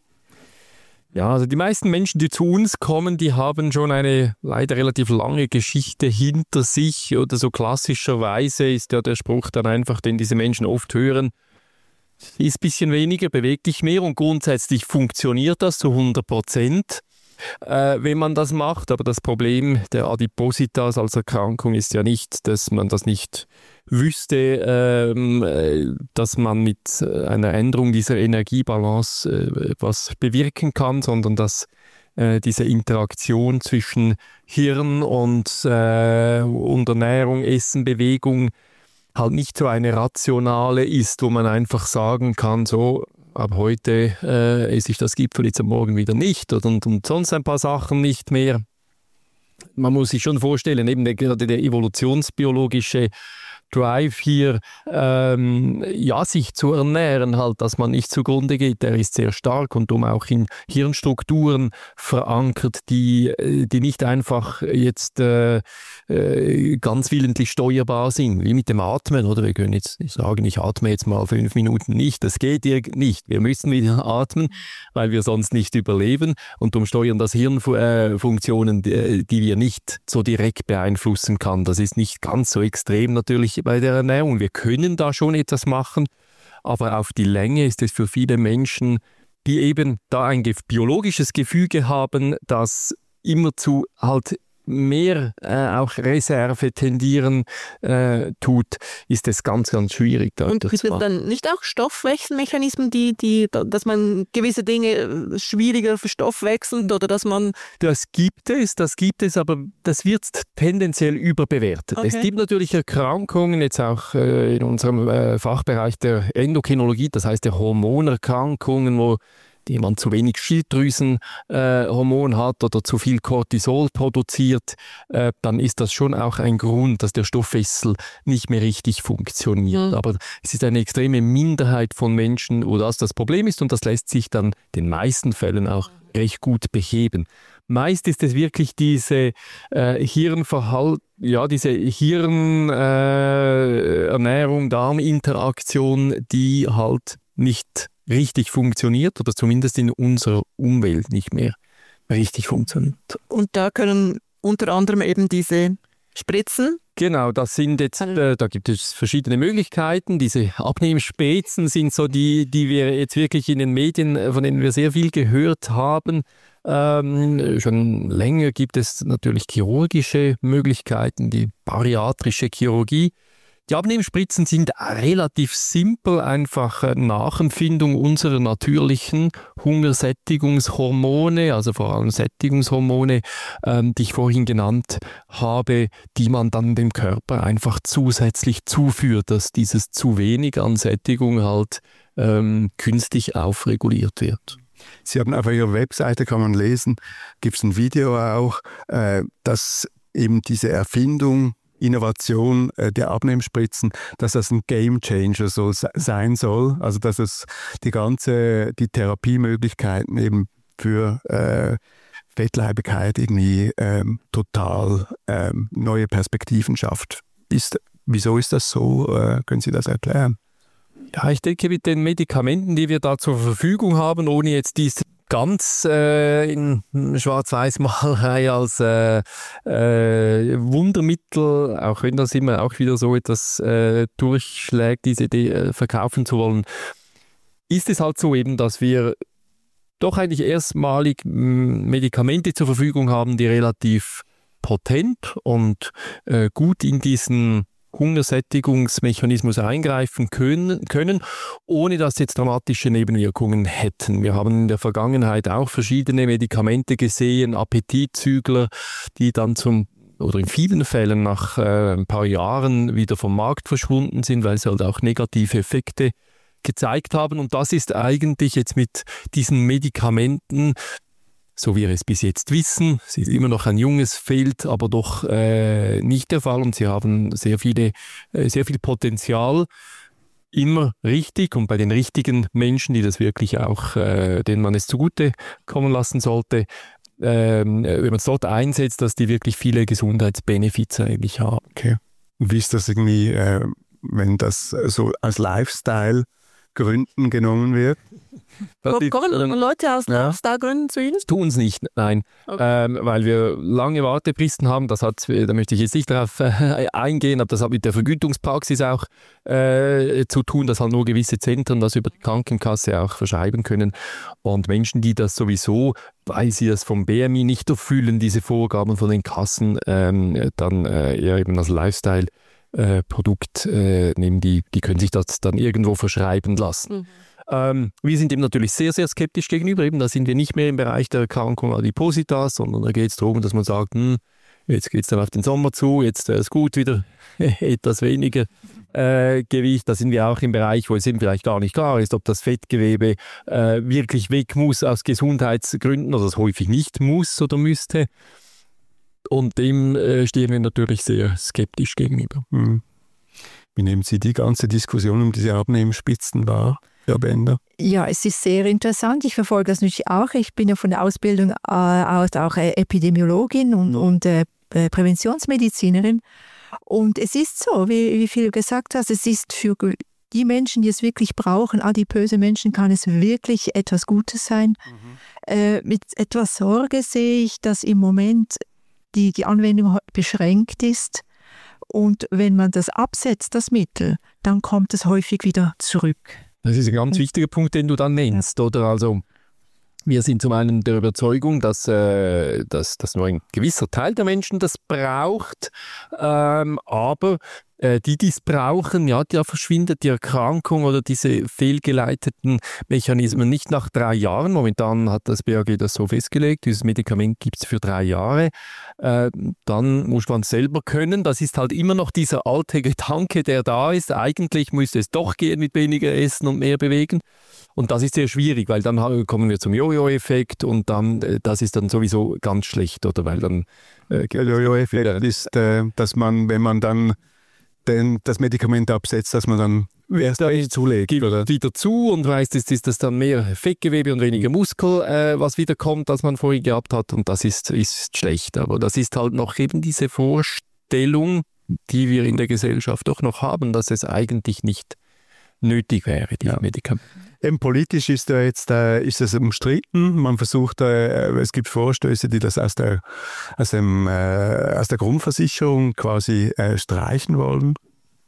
Ja, also die meisten Menschen, die zu uns kommen, die haben schon eine leider relativ lange Geschichte hinter sich, oder so klassischerweise ist ja der Spruch dann einfach, den diese Menschen oft hören, ist ein bisschen weniger, beweg dich mehr, und grundsätzlich funktioniert das zu hundert Prozent. Äh, wenn man das macht, aber das Problem der Adipositas als Erkrankung ist ja nicht, dass man das nicht wüsste, ähm, äh, dass man mit einer Änderung dieser Energiebalance äh, was bewirken kann, sondern dass äh, diese Interaktion zwischen Hirn und, äh, und Ernährung, Essen, Bewegung halt nicht so eine rationale ist, wo man einfach sagen kann, so, ab heute äh, esse ich das Gipfel jetzt am Morgen wieder nicht, oder, und, und sonst ein paar Sachen nicht mehr. Man muss sich schon vorstellen, eben der, gerade der evolutionsbiologische Drive hier, ähm, ja, sich zu ernähren, halt, dass man nicht zugrunde geht, der ist sehr stark und um auch in Hirnstrukturen verankert, die, die nicht einfach jetzt äh, äh, ganz willentlich steuerbar sind, wie mit dem Atmen, oder? Wir können jetzt sagen, ich atme jetzt mal fünf Minuten nicht, das geht nicht. Wir müssen wieder atmen, weil wir sonst nicht überleben, und umsteuern das Hirnfunktionen, die, die wir nicht so direkt beeinflussen kann. Das ist nicht ganz so extrem natürlich bei der Ernährung. Wir können da schon etwas machen, aber auf die Länge ist es für viele Menschen, die eben da ein biologisches Gefüge haben, das immerzu halt mehr äh, auch Reserve tendieren äh, tut, ist es ganz, ganz schwierig. Da
Und gibt es dann nicht auch Stoffwechselmechanismen, die, die, dass man gewisse Dinge schwieriger verstoffwechselt, oder dass man...
Das gibt es, das gibt es, aber das wird tendenziell überbewertet.
Okay.
Es gibt natürlich Erkrankungen, jetzt auch äh, in unserem äh, Fachbereich der Endokrinologie, das heißt der Hormonerkrankungen, wo jemand zu wenig Schilddrüsenhormon äh, hat oder zu viel Cortisol produziert, äh, dann ist das schon auch ein Grund, dass der Stoffwechsel nicht mehr richtig funktioniert.
Mhm.
Aber es ist eine extreme Minderheit von Menschen, wo das das Problem ist, und das lässt sich dann in den meisten Fällen auch recht gut beheben. Meist ist es wirklich diese äh, Hirnverhalt, ja, diese Hirn-Ernährung, äh, Darm-Interaktion, die halt nicht richtig funktioniert oder zumindest in unserer Umwelt nicht mehr richtig funktioniert.
Und da können unter anderem eben diese Spritzen.
Genau, das sind jetzt, äh, da gibt es verschiedene Möglichkeiten. Diese Abnehmspritzen sind so die, die wir jetzt wirklich in den Medien, von denen wir sehr viel gehört haben. Ähm, schon länger gibt es natürlich chirurgische Möglichkeiten, die bariatrische Chirurgie. Die Abnehmspritzen sind relativ simpel, einfach Nachempfindung unserer natürlichen Hungersättigungshormone, also vor allem Sättigungshormone, ähm, die ich vorhin genannt habe, die man dann dem Körper einfach zusätzlich zuführt, dass dieses zu wenig an Sättigung halt ähm, künstlich aufreguliert wird.
Sie haben auf Ihrer Webseite, kann man lesen, gibt es ein Video auch, äh, dass eben diese Erfindung, Innovation äh, der Abnehmspritzen, dass das ein Game Changer so se- sein soll, also dass es die ganze, die Therapiemöglichkeiten eben für äh, Fettleibigkeit irgendwie ähm, total ähm, neue Perspektiven schafft. Ist, wieso ist das so? Äh, können Sie das erklären?
Ja, ich denke, mit den Medikamenten, die wir da zur Verfügung haben, ohne jetzt dies ganz äh, in Schwarz-Weiß-Malerei als äh, äh, Wundermittel, auch wenn das immer auch wieder so etwas äh, durchschlägt, diese Idee äh, verkaufen zu wollen, ist es halt so eben, dass wir doch eigentlich erstmalig m, Medikamente zur Verfügung haben, die relativ potent und äh, gut in diesen Hungersättigungsmechanismus eingreifen können, können, ohne dass jetzt dramatische Nebenwirkungen hätten. Wir haben in der Vergangenheit auch verschiedene Medikamente gesehen, Appetitzügler, die dann zum oder in vielen Fällen nach äh, ein paar Jahren wieder vom Markt verschwunden sind, weil sie halt auch negative Effekte gezeigt haben. Und das ist eigentlich jetzt mit diesen Medikamenten, so wie wir es bis jetzt wissen, es ist immer noch ein junges Feld, aber doch äh, nicht der Fall und sie haben sehr viele, äh, sehr viel Potenzial, immer richtig und bei den richtigen Menschen, die das wirklich auch, äh, denen man es zugute kommen lassen sollte, äh, wenn man es dort einsetzt, dass die wirklich viele Gesundheitsbenefits eigentlich haben.
Okay. Wie ist das irgendwie, äh, wenn das so als Lifestyle Gründen genommen wird?
Kommen Leute aus
Ja.
Lifestyle-Gründen zu Ihnen?
Tun es nicht, nein.
Okay.
Ähm, weil wir lange Wartefristen haben, das hat, da möchte ich jetzt nicht darauf äh, eingehen, aber das hat mit der Vergütungspraxis auch äh, zu tun, dass halt nur gewisse Zentren das über die Krankenkasse auch verschreiben können. Und Menschen, die das sowieso, weil sie das vom B M I nicht erfüllen, diese Vorgaben von den Kassen, ähm, dann äh, eher eben als Lifestyle Äh, Produkt äh, nehmen, die, die können sich das dann irgendwo verschreiben lassen.
Mhm.
Ähm, wir sind dem natürlich sehr, sehr skeptisch gegenüber. Eben, da sind wir nicht mehr im Bereich der Erkrankung Adipositas, sondern da geht es darum, dass man sagt, hm, jetzt geht es dann auf den Sommer zu, jetzt äh, ist gut wieder etwas weniger äh, Gewicht. Da sind wir auch im Bereich, wo es eben vielleicht gar nicht klar ist, ob das Fettgewebe äh, wirklich weg muss aus Gesundheitsgründen oder es häufig nicht muss oder müsste. Und dem äh, stehen wir natürlich sehr skeptisch gegenüber.
Hm. Wie nehmen Sie die ganze Diskussion um diese Abnehmspitzen wahr, Herr Bender?
Ja, es ist sehr interessant. Ich verfolge das natürlich auch. Ich bin ja von der Ausbildung äh, aus auch äh, Epidemiologin und, und äh, Präventionsmedizinerin. Und es ist so, wie, wie Philipp gesagt hat, es ist für die Menschen, die es wirklich brauchen, adipöse Menschen, kann es wirklich etwas Gutes sein. Mhm. Äh, mit etwas Sorge sehe ich, dass im Moment Die, die Anwendung beschränkt ist und wenn man das absetzt, das Mittel, dann kommt es häufig wieder zurück.
Das ist ein ganz wichtiger Punkt, den du dann nennst, oder? Also wir sind zum einen der Überzeugung, dass, äh, dass, dass nur ein gewisser Teil der Menschen das braucht, ähm, aber äh, die, die es brauchen, ja, da verschwindet die Erkrankung oder diese fehlgeleiteten Mechanismen nicht nach drei Jahren. Momentan hat das B A G das so festgelegt, dieses Medikament gibt es für drei Jahre. Äh, dann muss man es selber können. Das ist halt immer noch dieser alte Gedanke, der da ist. Eigentlich müsste es doch gehen mit weniger Essen und mehr bewegen. Und das ist sehr schwierig, weil dann kommen wir zum Jojo-Effekt und dann, das ist dann sowieso ganz schlecht, oder? Weil dann
äh, der Jojo-Effekt ist, äh, dass man, wenn man dann den, das Medikament absetzt, dass man dann erst zulegt, oder?
Wieder zu und weiß, ist, ist das dann mehr Fettgewebe und weniger Muskel, äh, was wieder kommt, als man vorhin gehabt hat, und das ist, ist schlecht. Aber das ist halt noch eben diese Vorstellung, die wir in der Gesellschaft doch noch haben, dass es eigentlich nicht nötig wäre, diese
ja.
Medikamente.
Eben politisch ist, da jetzt, äh, ist das umstritten. Man versucht, äh, es gibt Vorstöße, die das aus der, aus dem, äh, aus der Grundversicherung quasi äh, streichen wollen.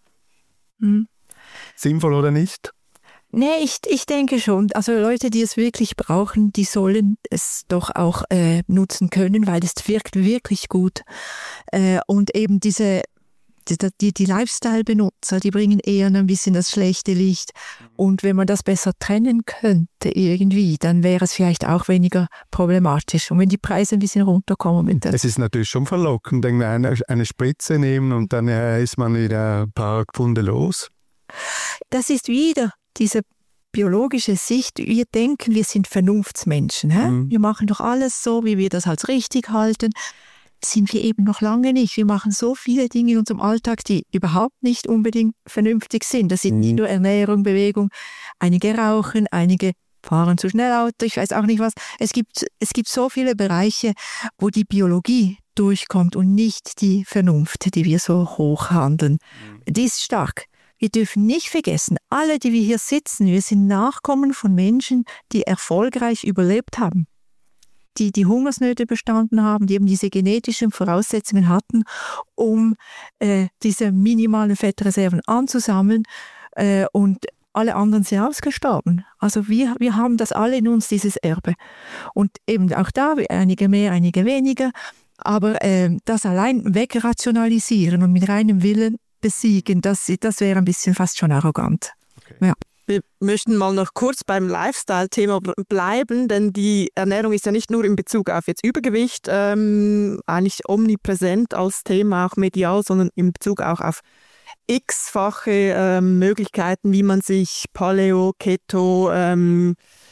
Hm.
Sinnvoll oder nicht?
Nee, ich, ich denke schon. Also Leute, die es wirklich brauchen, die sollen es doch auch äh, nutzen können, weil es wirkt wirklich gut. Äh, und eben diese Die, die, die Lifestyle-Benutzer, die bringen eher ein bisschen das schlechte Licht. Und wenn man das besser trennen könnte irgendwie, dann wäre es vielleicht auch weniger problematisch. Und wenn die Preise ein bisschen runterkommen. Mit
es ist natürlich schon verlockend, eine, eine Spritze nehmen und dann äh, ist man wieder ein paar Pfunde los.
Das ist wieder diese biologische Sicht. Wir denken, wir sind Vernunftsmenschen. Hä? Mhm. Wir machen doch alles so, wie wir das als richtig halten. Sind wir eben noch lange nicht. Wir machen so viele Dinge in unserem Alltag, die überhaupt nicht unbedingt vernünftig sind. Das sind mhm. nicht nur Ernährung, Bewegung. Einige rauchen, einige fahren zu schnell Auto, ich weiß auch nicht was. Es gibt, es gibt so viele Bereiche, wo die Biologie durchkommt und nicht die Vernunft, die wir so hoch handeln. Mhm. Die ist stark. Wir dürfen nicht vergessen, alle, die wir hier sitzen, wir sind Nachkommen von Menschen, die erfolgreich überlebt haben. Die die Hungersnöte bestanden haben, die eben diese genetischen Voraussetzungen hatten, um äh, diese minimalen Fettreserven anzusammeln äh, und alle anderen sind ausgestorben. Also wir, wir haben das alle in uns, dieses Erbe. Und eben auch da, einige mehr, einige weniger, aber äh, das allein wegrationalisieren und mit reinem Willen besiegen, das, das wäre ein bisschen fast schon arrogant.
Okay.
Ja.
Wir möchten mal noch kurz beim Lifestyle-Thema bleiben, denn die Ernährung ist ja nicht nur in Bezug auf jetzt Übergewicht ähm, eigentlich omnipräsent als Thema, auch medial, sondern in Bezug auch auf x-fache ähm, Möglichkeiten, wie man sich Paleo, Keto, ähm,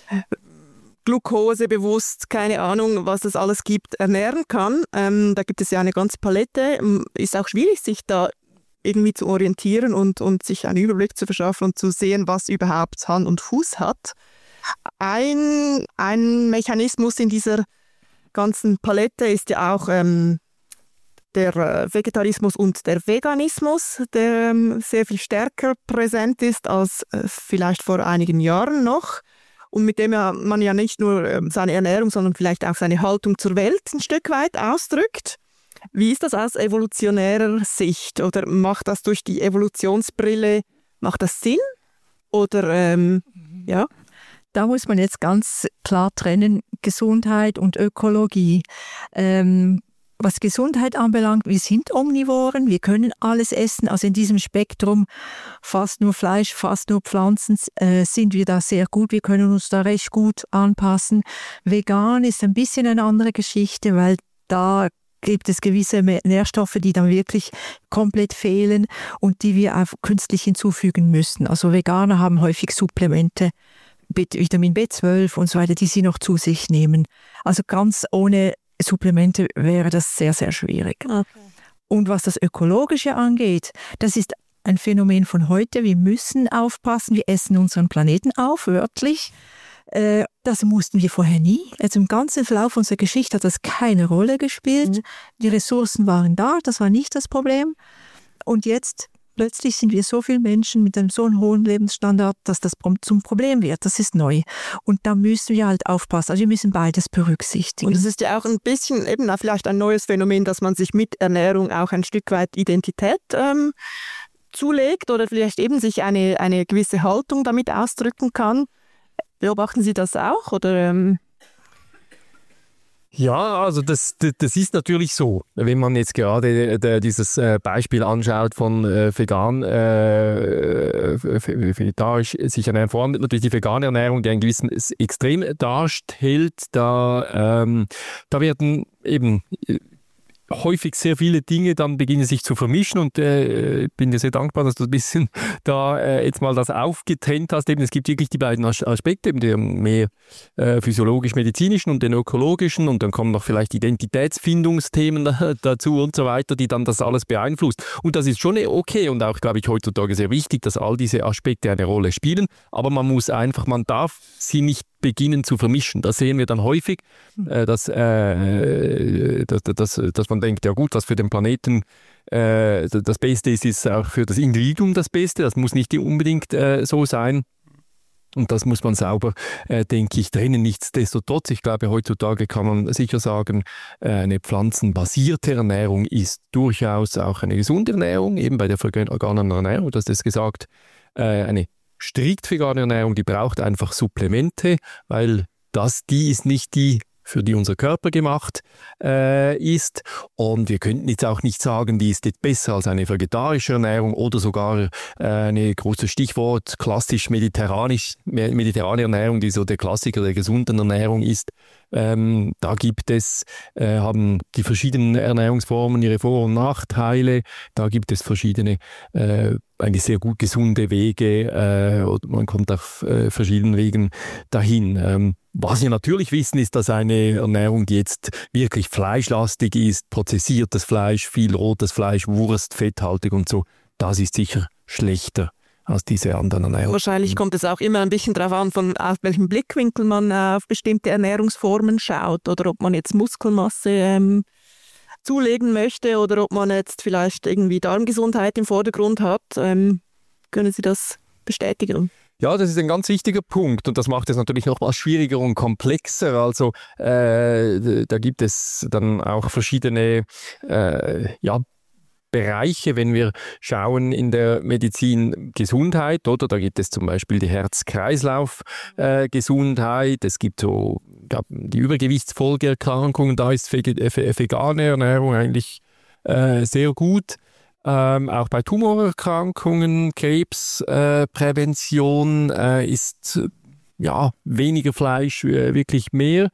Glucose bewusst, keine Ahnung, was es alles gibt, ernähren kann. Ähm, da gibt es ja eine ganze Palette. Ist auch schwierig, sich da irgendwie zu orientieren und, und sich einen Überblick zu verschaffen und zu sehen, was überhaupt Hand und Fuß hat. Ein, ein Mechanismus in dieser ganzen Palette ist ja auch ähm, der äh, Vegetarismus und der Veganismus, der ähm, sehr viel stärker präsent ist als äh, vielleicht vor einigen Jahren noch. Und mit dem ja, man ja nicht nur äh, seine Ernährung, sondern vielleicht auch seine Haltung zur Welt ein Stück weit ausdrückt. Wie ist das aus evolutionärer Sicht? Oder macht das durch die Evolutionsbrille, macht das Sinn? Oder, ähm, ja?
Da muss man jetzt ganz klar trennen, Gesundheit und Ökologie. Ähm, was Gesundheit anbelangt, wir sind Omnivoren, wir können alles essen. Also in diesem Spektrum, fast nur Fleisch, fast nur Pflanzen, äh, sind wir da sehr gut. Wir können uns da recht gut anpassen. Vegan ist ein bisschen eine andere Geschichte, weil da gibt es gewisse Nährstoffe, die dann wirklich komplett fehlen und die wir auch künstlich hinzufügen müssen. Also Veganer haben häufig Supplemente, Vitamin B zwölf und so weiter, die sie noch zu sich nehmen. Also ganz ohne Supplemente wäre das sehr, sehr schwierig. Okay. Und was das Ökologische angeht, das ist ein Phänomen von heute. Wir müssen aufpassen, wir essen unseren Planeten auf, wörtlich. Das mussten wir vorher nie. Also im ganzen Verlauf unserer Geschichte hat das keine Rolle gespielt. Mhm. Die Ressourcen waren da, das war nicht das Problem. Und jetzt plötzlich sind wir so viele Menschen mit einem so hohen Lebensstandard, dass das zum Problem wird. Das ist neu. Und da müssen wir halt aufpassen. Also wir müssen beides berücksichtigen.
Und es ist ja auch ein bisschen eben auch vielleicht ein neues Phänomen, dass man sich mit Ernährung auch ein Stück weit Identität ähm, zulegt oder vielleicht eben sich eine, eine gewisse Haltung damit ausdrücken kann. Beobachten Sie das auch? Oder, ähm
ja, also das, das, das ist natürlich so. Wenn man jetzt gerade äh, dieses äh, Beispiel anschaut von äh, vegan, äh, vegetarisch sich ernähren, vor allem natürlich die vegane Ernährung, die einen gewissen Extrem darstellt, da, ähm, da werden eben häufig sehr viele Dinge dann beginnen sich zu vermischen und äh, bin dir sehr dankbar, dass du ein bisschen da äh, jetzt mal das aufgetrennt hast. Eben, es gibt wirklich die beiden Aspekte, eben den mehr äh, physiologisch-medizinischen und den ökologischen und dann kommen noch vielleicht Identitätsfindungsthemen da, dazu und so weiter, die dann das alles beeinflusst. Und das ist schon okay und auch, glaube ich, heutzutage sehr wichtig, dass all diese Aspekte eine Rolle spielen, aber man muss einfach, man darf sie nicht beginnen zu vermischen. Das sehen wir dann häufig, äh, dass, äh, dass, dass, dass man denkt, ja gut, was für den Planeten äh, das Beste ist, ist auch für das Individuum das Beste. Das muss nicht unbedingt äh, so sein. Und das muss man sauber, äh, denke ich, trennen. Nichtsdestotrotz, ich glaube, heutzutage kann man sicher sagen, äh, eine pflanzenbasierte Ernährung ist durchaus auch eine gesunde Ernährung, eben bei der veganen Ernährung, du hast es gesagt, äh, eine strikt vegane Ernährung, die braucht einfach Supplemente, weil das, die ist nicht die, für die unser Körper gemacht äh, ist. Und wir könnten jetzt auch nicht sagen, die ist jetzt besser als eine vegetarische Ernährung oder sogar äh, eine große Stichwort, klassisch mediterranisch, mediterrane Ernährung, die so der Klassiker der gesunden Ernährung ist. Ähm, da gibt es, äh, haben die verschiedenen Ernährungsformen ihre Vor- und Nachteile. Da gibt es verschiedene, äh, eigentlich sehr gut gesunde Wege. Äh, und man kommt auf äh, verschiedenen Wegen dahin. Ähm, was wir natürlich wissen, ist, dass eine Ernährung, die jetzt wirklich fleischlastig ist, prozessiertes Fleisch, viel rotes Fleisch, Wurst, fetthaltig und so, das ist sicher schlechter als diese anderen Ernährungen.
Wahrscheinlich kommt es auch immer ein bisschen darauf an, von auf welchem Blickwinkel man äh, auf bestimmte Ernährungsformen schaut oder ob man jetzt Muskelmasse ähm, zulegen möchte oder ob man jetzt vielleicht irgendwie Darmgesundheit im Vordergrund hat. Ähm, können Sie das bestätigen?
Ja, das ist ein ganz wichtiger Punkt und das macht es natürlich noch mal schwieriger und komplexer. Also äh, da gibt es dann auch verschiedene äh, ja, Bereiche, wenn wir schauen in der Medizin Gesundheit, oder? Da gibt es zum Beispiel die Herz-Kreislauf-Gesundheit, äh, es gibt so ja, die Übergewichtsfolgeerkrankungen, da ist vegane Ernährung eigentlich äh, sehr gut. Ähm, auch bei Tumorerkrankungen, Krebsprävention äh, äh, ist äh, ja, weniger Fleisch, äh, wirklich mehr.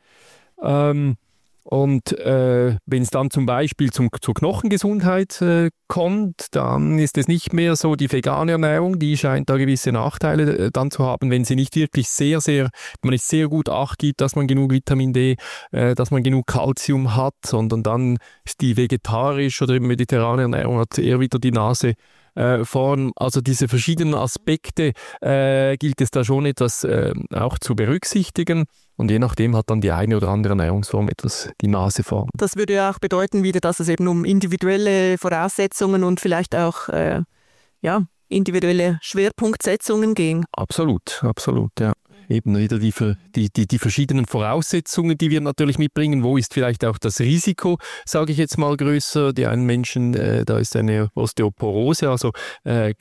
Ähm, Und äh, wenn es dann zum Beispiel zum, zur Knochengesundheit äh, kommt, dann ist es nicht mehr so die vegane Ernährung, die scheint da gewisse Nachteile äh, dann zu haben, wenn sie nicht wirklich sehr, sehr, man nicht sehr gut Acht gibt, dass man genug Vitamin D, äh, dass man genug Kalzium hat, sondern dann ist die vegetarische oder mediterrane Ernährung hat eher wieder die Nase Äh, vorn. Also diese verschiedenen Aspekte äh, gilt es da schon etwas äh, auch zu berücksichtigen und je nachdem hat dann die eine oder andere Ernährungsform etwas die Nase vorn.
Das würde ja auch bedeuten wieder, dass es eben um individuelle Voraussetzungen und vielleicht auch äh, ja, individuelle Schwerpunktsetzungen ging.
Absolut, absolut, ja. Eben wieder die, die, die, die verschiedenen Voraussetzungen, die wir natürlich mitbringen. Wo ist vielleicht auch das Risiko, sage ich jetzt mal, größer? Die einen Menschen, äh, da ist eine Osteoporose, also äh,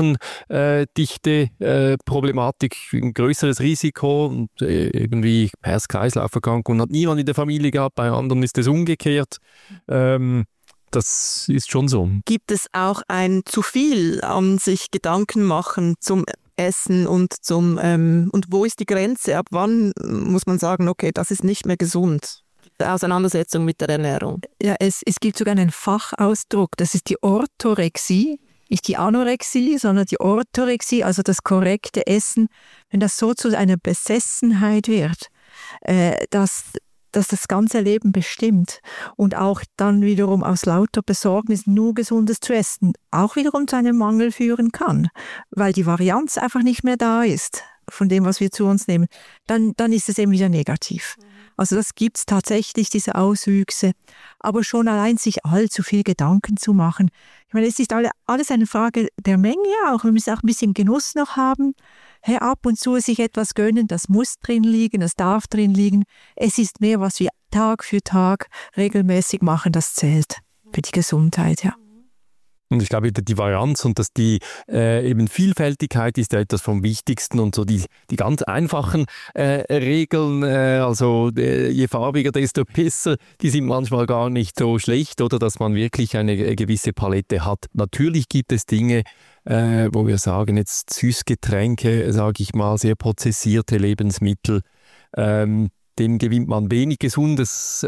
Knochendichte äh, Problematik, ein größeres Risiko. Und äh, irgendwie Herz-Kreislauf-Erkrankung hat niemand in der Familie gehabt, bei anderen ist es umgekehrt. Ähm, Das ist schon so.
Gibt es auch ein zu viel an sich Gedanken machen zum Essen und zum ähm, und wo ist die Grenze? Ab wann muss man sagen, okay, das ist nicht mehr gesund? Die Auseinandersetzung mit der Ernährung.
Ja, es, es gibt sogar einen Fachausdruck, das ist die Orthorexie. Nicht die Anorexie, sondern die Orthorexie, also das korrekte Essen. Wenn das so zu einer Besessenheit wird, äh, dass dass das ganze Leben bestimmt und auch dann wiederum aus lauter Besorgnis nur Gesundes zu essen auch wiederum zu einem Mangel führen kann, weil die Varianz einfach nicht mehr da ist von dem, was wir zu uns nehmen, dann, dann ist es eben wieder negativ. Also das gibt es tatsächlich, diese Auswüchse, aber schon allein sich allzu viel Gedanken zu machen. Ich meine, es ist alle, alles eine Frage der Menge auch, wir müssen auch ein bisschen Genuss noch haben. Hey, ab und zu sich etwas gönnen, das muss drin liegen, das darf drin liegen. Es ist mehr, was wir Tag für Tag regelmäßig machen, das zählt für die Gesundheit, ja.
Und ich glaube, die Varianz und dass die äh, eben Vielfältigkeit ist ja etwas vom Wichtigsten und so die, die ganz einfachen äh, Regeln, äh, also äh, je farbiger, desto besser, die sind manchmal gar nicht so schlecht oder dass man wirklich eine äh, gewisse Palette hat. Natürlich gibt es Dinge, äh, wo wir sagen, jetzt Süßgetränke, sage ich mal, sehr prozessierte Lebensmittel, ähm, dem gewinnt man wenig Gesundes äh,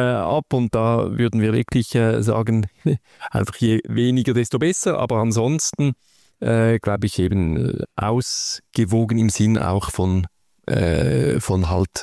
ab und da würden wir wirklich äh, sagen, einfach je weniger, desto besser. Aber ansonsten äh, glaube ich eben äh, ausgewogen im Sinn auch von, äh, von halt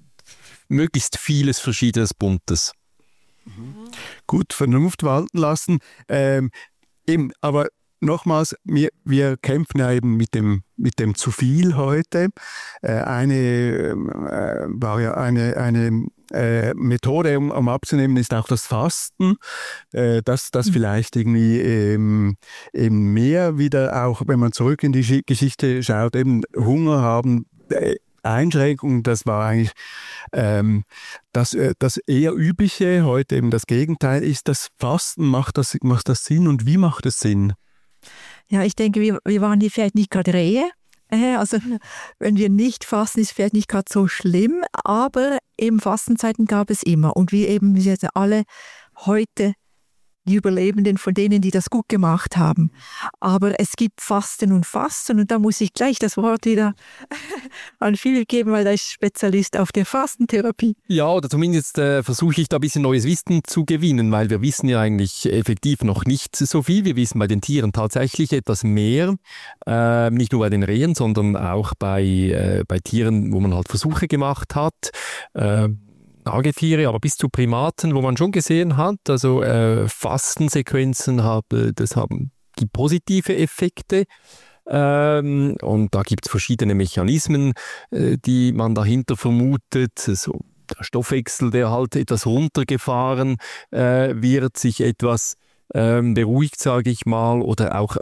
möglichst vieles Verschiedenes, Buntes.
Mhm. Gut, Vernunft walten lassen. Ähm, eben, aber nochmals, wir, wir kämpfen ja eben mit dem, mit dem zu viel heute. Äh, eine äh, war ja eine, eine äh, Methode, um, um abzunehmen, ist auch das Fasten. Äh, das das mhm. vielleicht irgendwie ähm, eben mehr wieder auch, wenn man zurück in die Sch- Geschichte schaut, eben Hunger haben, äh, Einschränkungen, das war eigentlich ähm, das, äh, das eher übliche, heute eben das Gegenteil ist. Das Fasten, macht das, macht das Sinn und wie macht es Sinn?
Ja, ich denke, wir, wir waren hier vielleicht nicht gerade Rehe. Also wenn wir nicht fasten, ist vielleicht nicht gerade so schlimm, aber eben Fastenzeiten gab es immer. Und wir eben, wir sind alle heute die Überlebenden von denen, die das gut gemacht haben. Aber es gibt Fasten und Fasten und da muss ich gleich das Wort wieder an Philipp geben, weil er ist Spezialist auf der Fastentherapie.
Ja, oder zumindest äh, versuche ich da ein bisschen neues Wissen zu gewinnen, weil wir wissen ja eigentlich effektiv noch nicht so viel. Wir wissen bei den Tieren tatsächlich etwas mehr, äh, nicht nur bei den Rehen, sondern auch bei, äh, bei Tieren, wo man halt Versuche gemacht hat. Äh, Nagetiere, aber bis zu Primaten, wo man schon gesehen hat, also äh, Fastensequenzen haben, das haben die positive Effekte. Ähm, und da gibt es verschiedene Mechanismen, äh, die man dahinter vermutet. So der Stoffwechsel, der halt etwas runtergefahren äh, wird, sich etwas ähm, beruhigt, sage ich mal, oder auch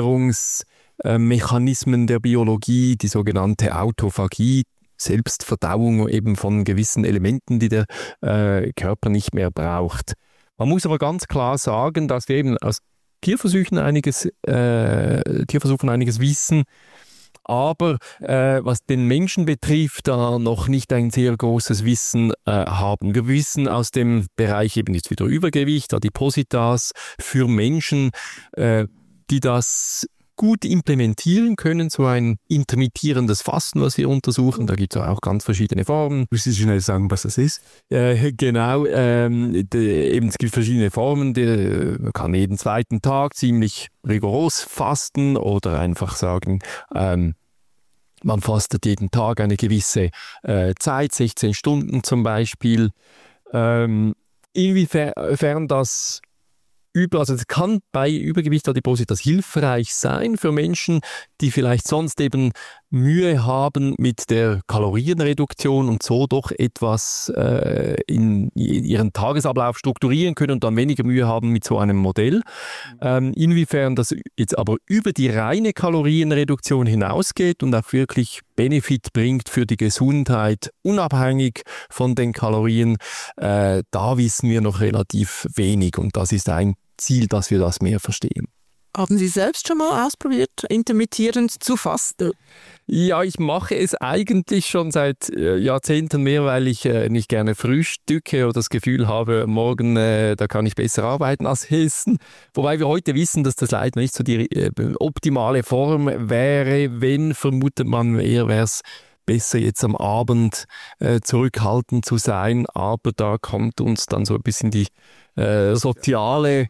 Erneuerungsmechanismen der Biologie, die sogenannte Autophagie, Selbstverdauung eben von gewissen Elementen, die der äh, Körper nicht mehr braucht. Man muss aber ganz klar sagen, dass wir eben aus Tierversuchen einiges, äh, Tierversuchen einiges wissen, aber äh, was den Menschen betrifft, da noch nicht ein sehr großes Wissen äh, haben. Wir wissen aus dem Bereich eben jetzt wieder Übergewicht, Adipositas, für Menschen, äh, die das gut implementieren können, so ein intermittierendes Fasten, was wir untersuchen. Da gibt es auch ganz verschiedene Formen.
Willst du schnell sagen, was das ist?
Äh, genau, ähm, de, eben, es gibt verschiedene Formen. De, man kann jeden zweiten Tag ziemlich rigoros fasten oder einfach sagen, ähm, man fastet jeden Tag eine gewisse äh, Zeit, sechzehn Stunden zum Beispiel. Ähm, inwiefern das Über, also es kann bei Übergewicht Adipositas hilfreich sein für Menschen, die vielleicht sonst eben Mühe haben mit der Kalorienreduktion und so doch etwas äh, in ihren Tagesablauf strukturieren können und dann weniger Mühe haben mit so einem Modell. Ähm, inwiefern das jetzt aber über die reine Kalorienreduktion hinausgeht und auch wirklich Benefit bringt für die Gesundheit, unabhängig von den Kalorien, äh, da wissen wir noch relativ wenig und das ist ein Ziel, dass wir das mehr verstehen.
Haben Sie selbst schon mal ausprobiert, intermittierend zu fasten?
Ja, ich mache es eigentlich schon seit äh, Jahrzehnten mehr, weil ich äh, nicht gerne frühstücke oder das Gefühl habe, morgen äh, da kann ich besser arbeiten als essen. Wobei wir heute wissen, dass das leider nicht so die äh, optimale Form wäre. Wenn, vermutet man eher, wäre es besser jetzt am Abend äh, zurückhaltend zu sein. Aber da kommt uns dann so ein bisschen die äh, soziale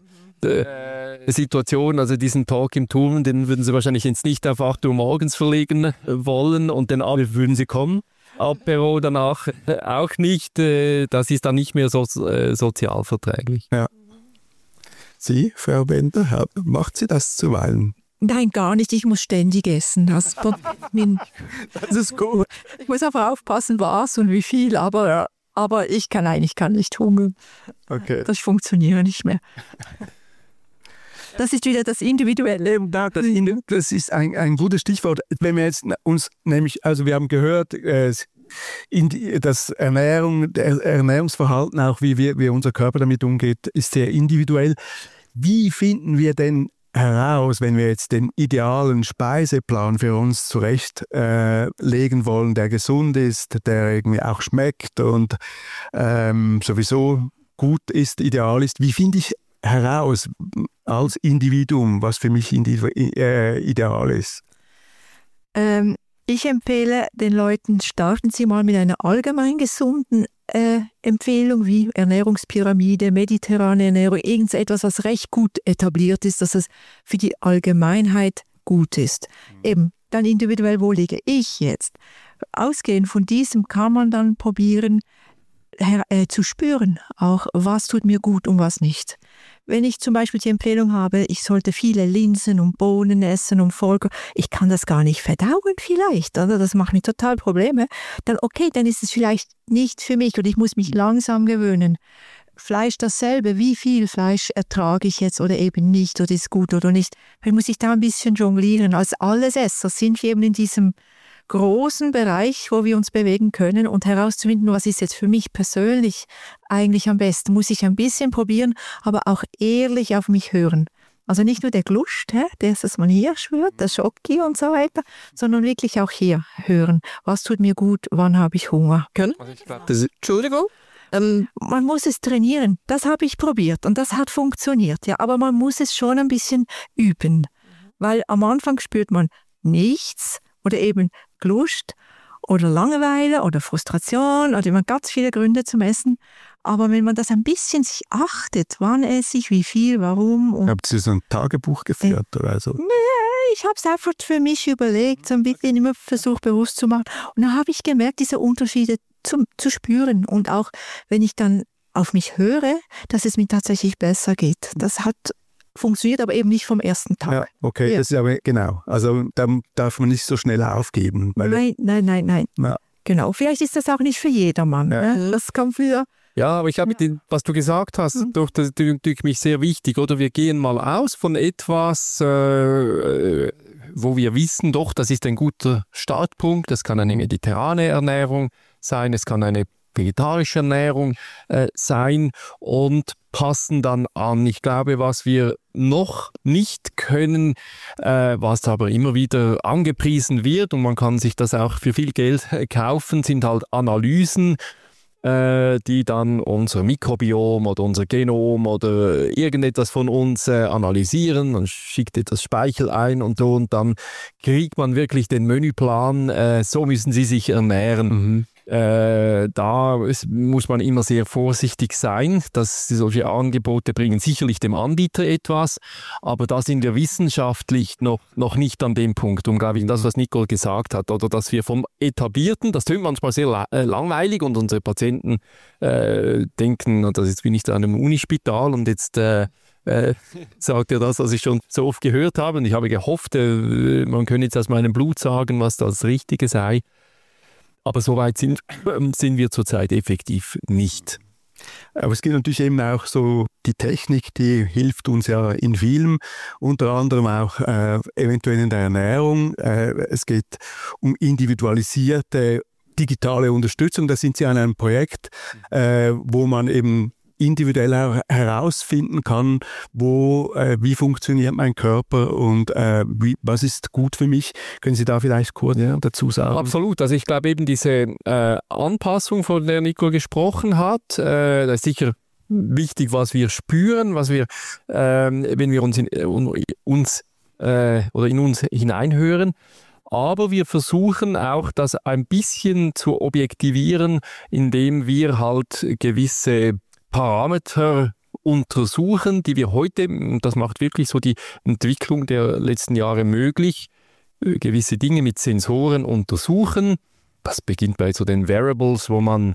Äh, Situation, also diesen Talk im Turm, den würden Sie wahrscheinlich jetzt nicht auf acht Uhr morgens verlegen wollen und den Abend würden Sie kommen. Apero danach äh, auch nicht, äh, das ist dann nicht mehr so äh, sozial verträglich.
Ja. Sie, Frau Bender, macht Sie das zuweilen?
Nein, gar nicht. Ich muss ständig essen. Das,
das ist gut.
Ich muss aber aufpassen, was und wie viel, aber, aber ich kann eigentlich kann nicht hungern.
Okay.
Das funktioniert nicht mehr. Das ist wieder das Individuelle.
Das, das ist ein, ein gutes Stichwort. Wenn wir jetzt uns nämlich, also wir haben gehört, äh, in die, das Ernährung, der Ernährungsverhalten, auch wie, wir, wie unser Körper damit umgeht, ist sehr individuell. Wie finden wir denn heraus, wenn wir jetzt den idealen Speiseplan für uns zurechtlegen äh, wollen, der gesund ist, der irgendwie auch schmeckt und ähm, sowieso gut ist, ideal ist? Wie finde ich heraus als Individuum, was für mich äh, ideal ist?
Ähm, ich empfehle den Leuten, starten Sie mal mit einer allgemein gesunden äh, Empfehlung wie Ernährungspyramide, mediterrane Ernährung, irgendetwas, was recht gut etabliert ist, dass es für die Allgemeinheit gut ist. Mhm. Eben, dann individuell, wo liege ich jetzt? Ausgehend von diesem kann man dann probieren, Her- äh, zu spüren, auch was tut mir gut und was nicht. wenn ich zum Beispiel die Empfehlung habe, ich sollte viele Linsen und Bohnen essen und Vollkorn, ich kann das gar nicht verdauen vielleicht, oder? Das macht mir total Probleme. Dann okay, dann ist es vielleicht nicht für mich und ich muss mich langsam gewöhnen. Fleisch dasselbe, wie viel Fleisch ertrage ich jetzt oder eben nicht oder ist gut oder nicht. Dann muss ich da ein bisschen jonglieren. Als Allesesser sind wir eben in diesem großen Bereich, wo wir uns bewegen können und herauszufinden, was ist jetzt für mich persönlich eigentlich am besten. Muss ich ein bisschen probieren, aber auch ehrlich auf mich hören. Also nicht nur der Gluscht, hä, der ist, dass man hier schwört, der Schoki und so weiter, sondern wirklich auch hier hören. Was tut mir gut, wann habe ich Hunger? Können?
Das, Entschuldigung?
Ähm, man muss es trainieren. Das habe ich probiert und das hat funktioniert. Ja, aber man muss es schon ein bisschen üben, weil am Anfang spürt man nichts oder eben Lust oder Langeweile oder Frustration oder man hat ganz viele Gründe zum Essen. Aber wenn man das ein bisschen sich achtet, wann esse ich, wie viel, warum. Und
habt ihr so ein Tagebuch geführt äh, oder so?
Nee, ich habe es einfach für mich überlegt, so ein bisschen immer versucht bewusst zu machen. Und dann habe ich gemerkt, diese Unterschiede zu, zu spüren. Und auch wenn ich dann auf mich höre, dass es mir tatsächlich besser geht. Das hat funktioniert, aber eben nicht vom ersten Tag.
Ja, okay, ja. Das ist aber genau. Also da darf man nicht so schnell aufgeben. Weil
nein, nein, nein, nein. Ja. Genau, vielleicht ist das auch nicht für jedermann. Ja. Ne? Das kann für...
Ja, aber ich habe, ja. was du gesagt hast, mhm. doch, das ist natürlich mich sehr wichtig. Oder wir gehen mal aus von etwas, äh, wo wir wissen, doch, das ist ein guter Startpunkt. Das kann eine mediterrane Ernährung sein, es kann eine vegetarische Ernährung äh, sein und passen dann an. Ich glaube, was wir noch nicht können, äh, was aber immer wieder angepriesen wird und man kann sich das auch für viel Geld kaufen, sind halt Analysen, äh, die dann unser Mikrobiom oder unser Genom oder irgendetwas von uns äh, analysieren. Man schickt etwas Speichel ein und so und dann kriegt man wirklich den Menüplan, äh, so müssen Sie sich ernähren. Mhm. Äh, da ist, muss man immer sehr vorsichtig sein, dass solche Angebote bringen sicherlich dem Anbieter etwas, aber da sind wir wissenschaftlich noch, noch nicht an dem Punkt, um glaube ich das, was Nicole gesagt hat, oder dass wir vom Etablierten, das tönt manchmal sehr la- äh, langweilig und unsere Patienten äh, denken, das ist wie nicht an einem Unispital und jetzt äh, Äh, sagt er das, was ich schon so oft gehört habe und ich habe gehofft, äh, man könne jetzt aus meinem Blut sagen, was das Richtige sei. Aber so weit sind, sind wir zurzeit effektiv nicht.
Aber es gibt natürlich eben auch so die Technik, die hilft uns ja in vielem, unter anderem auch äh, eventuell in der Ernährung. Äh, es geht um individualisierte digitale Unterstützung. Da sind Sie an einem Projekt, äh, wo man eben individuell her- herausfinden kann, wo, äh, wie funktioniert mein Körper und äh, wie, was ist gut für mich. Können Sie da vielleicht kurz ja, dazu sagen?
Absolut. Also ich glaube eben diese äh, Anpassung, von der Nico gesprochen hat, äh, das ist sicher wichtig, was wir spüren, was wir, äh, wenn wir uns in, uns, äh, oder in uns hineinhören. Aber wir versuchen auch, das ein bisschen zu objektivieren, indem wir halt gewisse Parameter untersuchen, die wir heute, das macht wirklich so die Entwicklung der letzten Jahre möglich, gewisse Dinge mit Sensoren untersuchen. Das beginnt bei so den Wearables, wo man,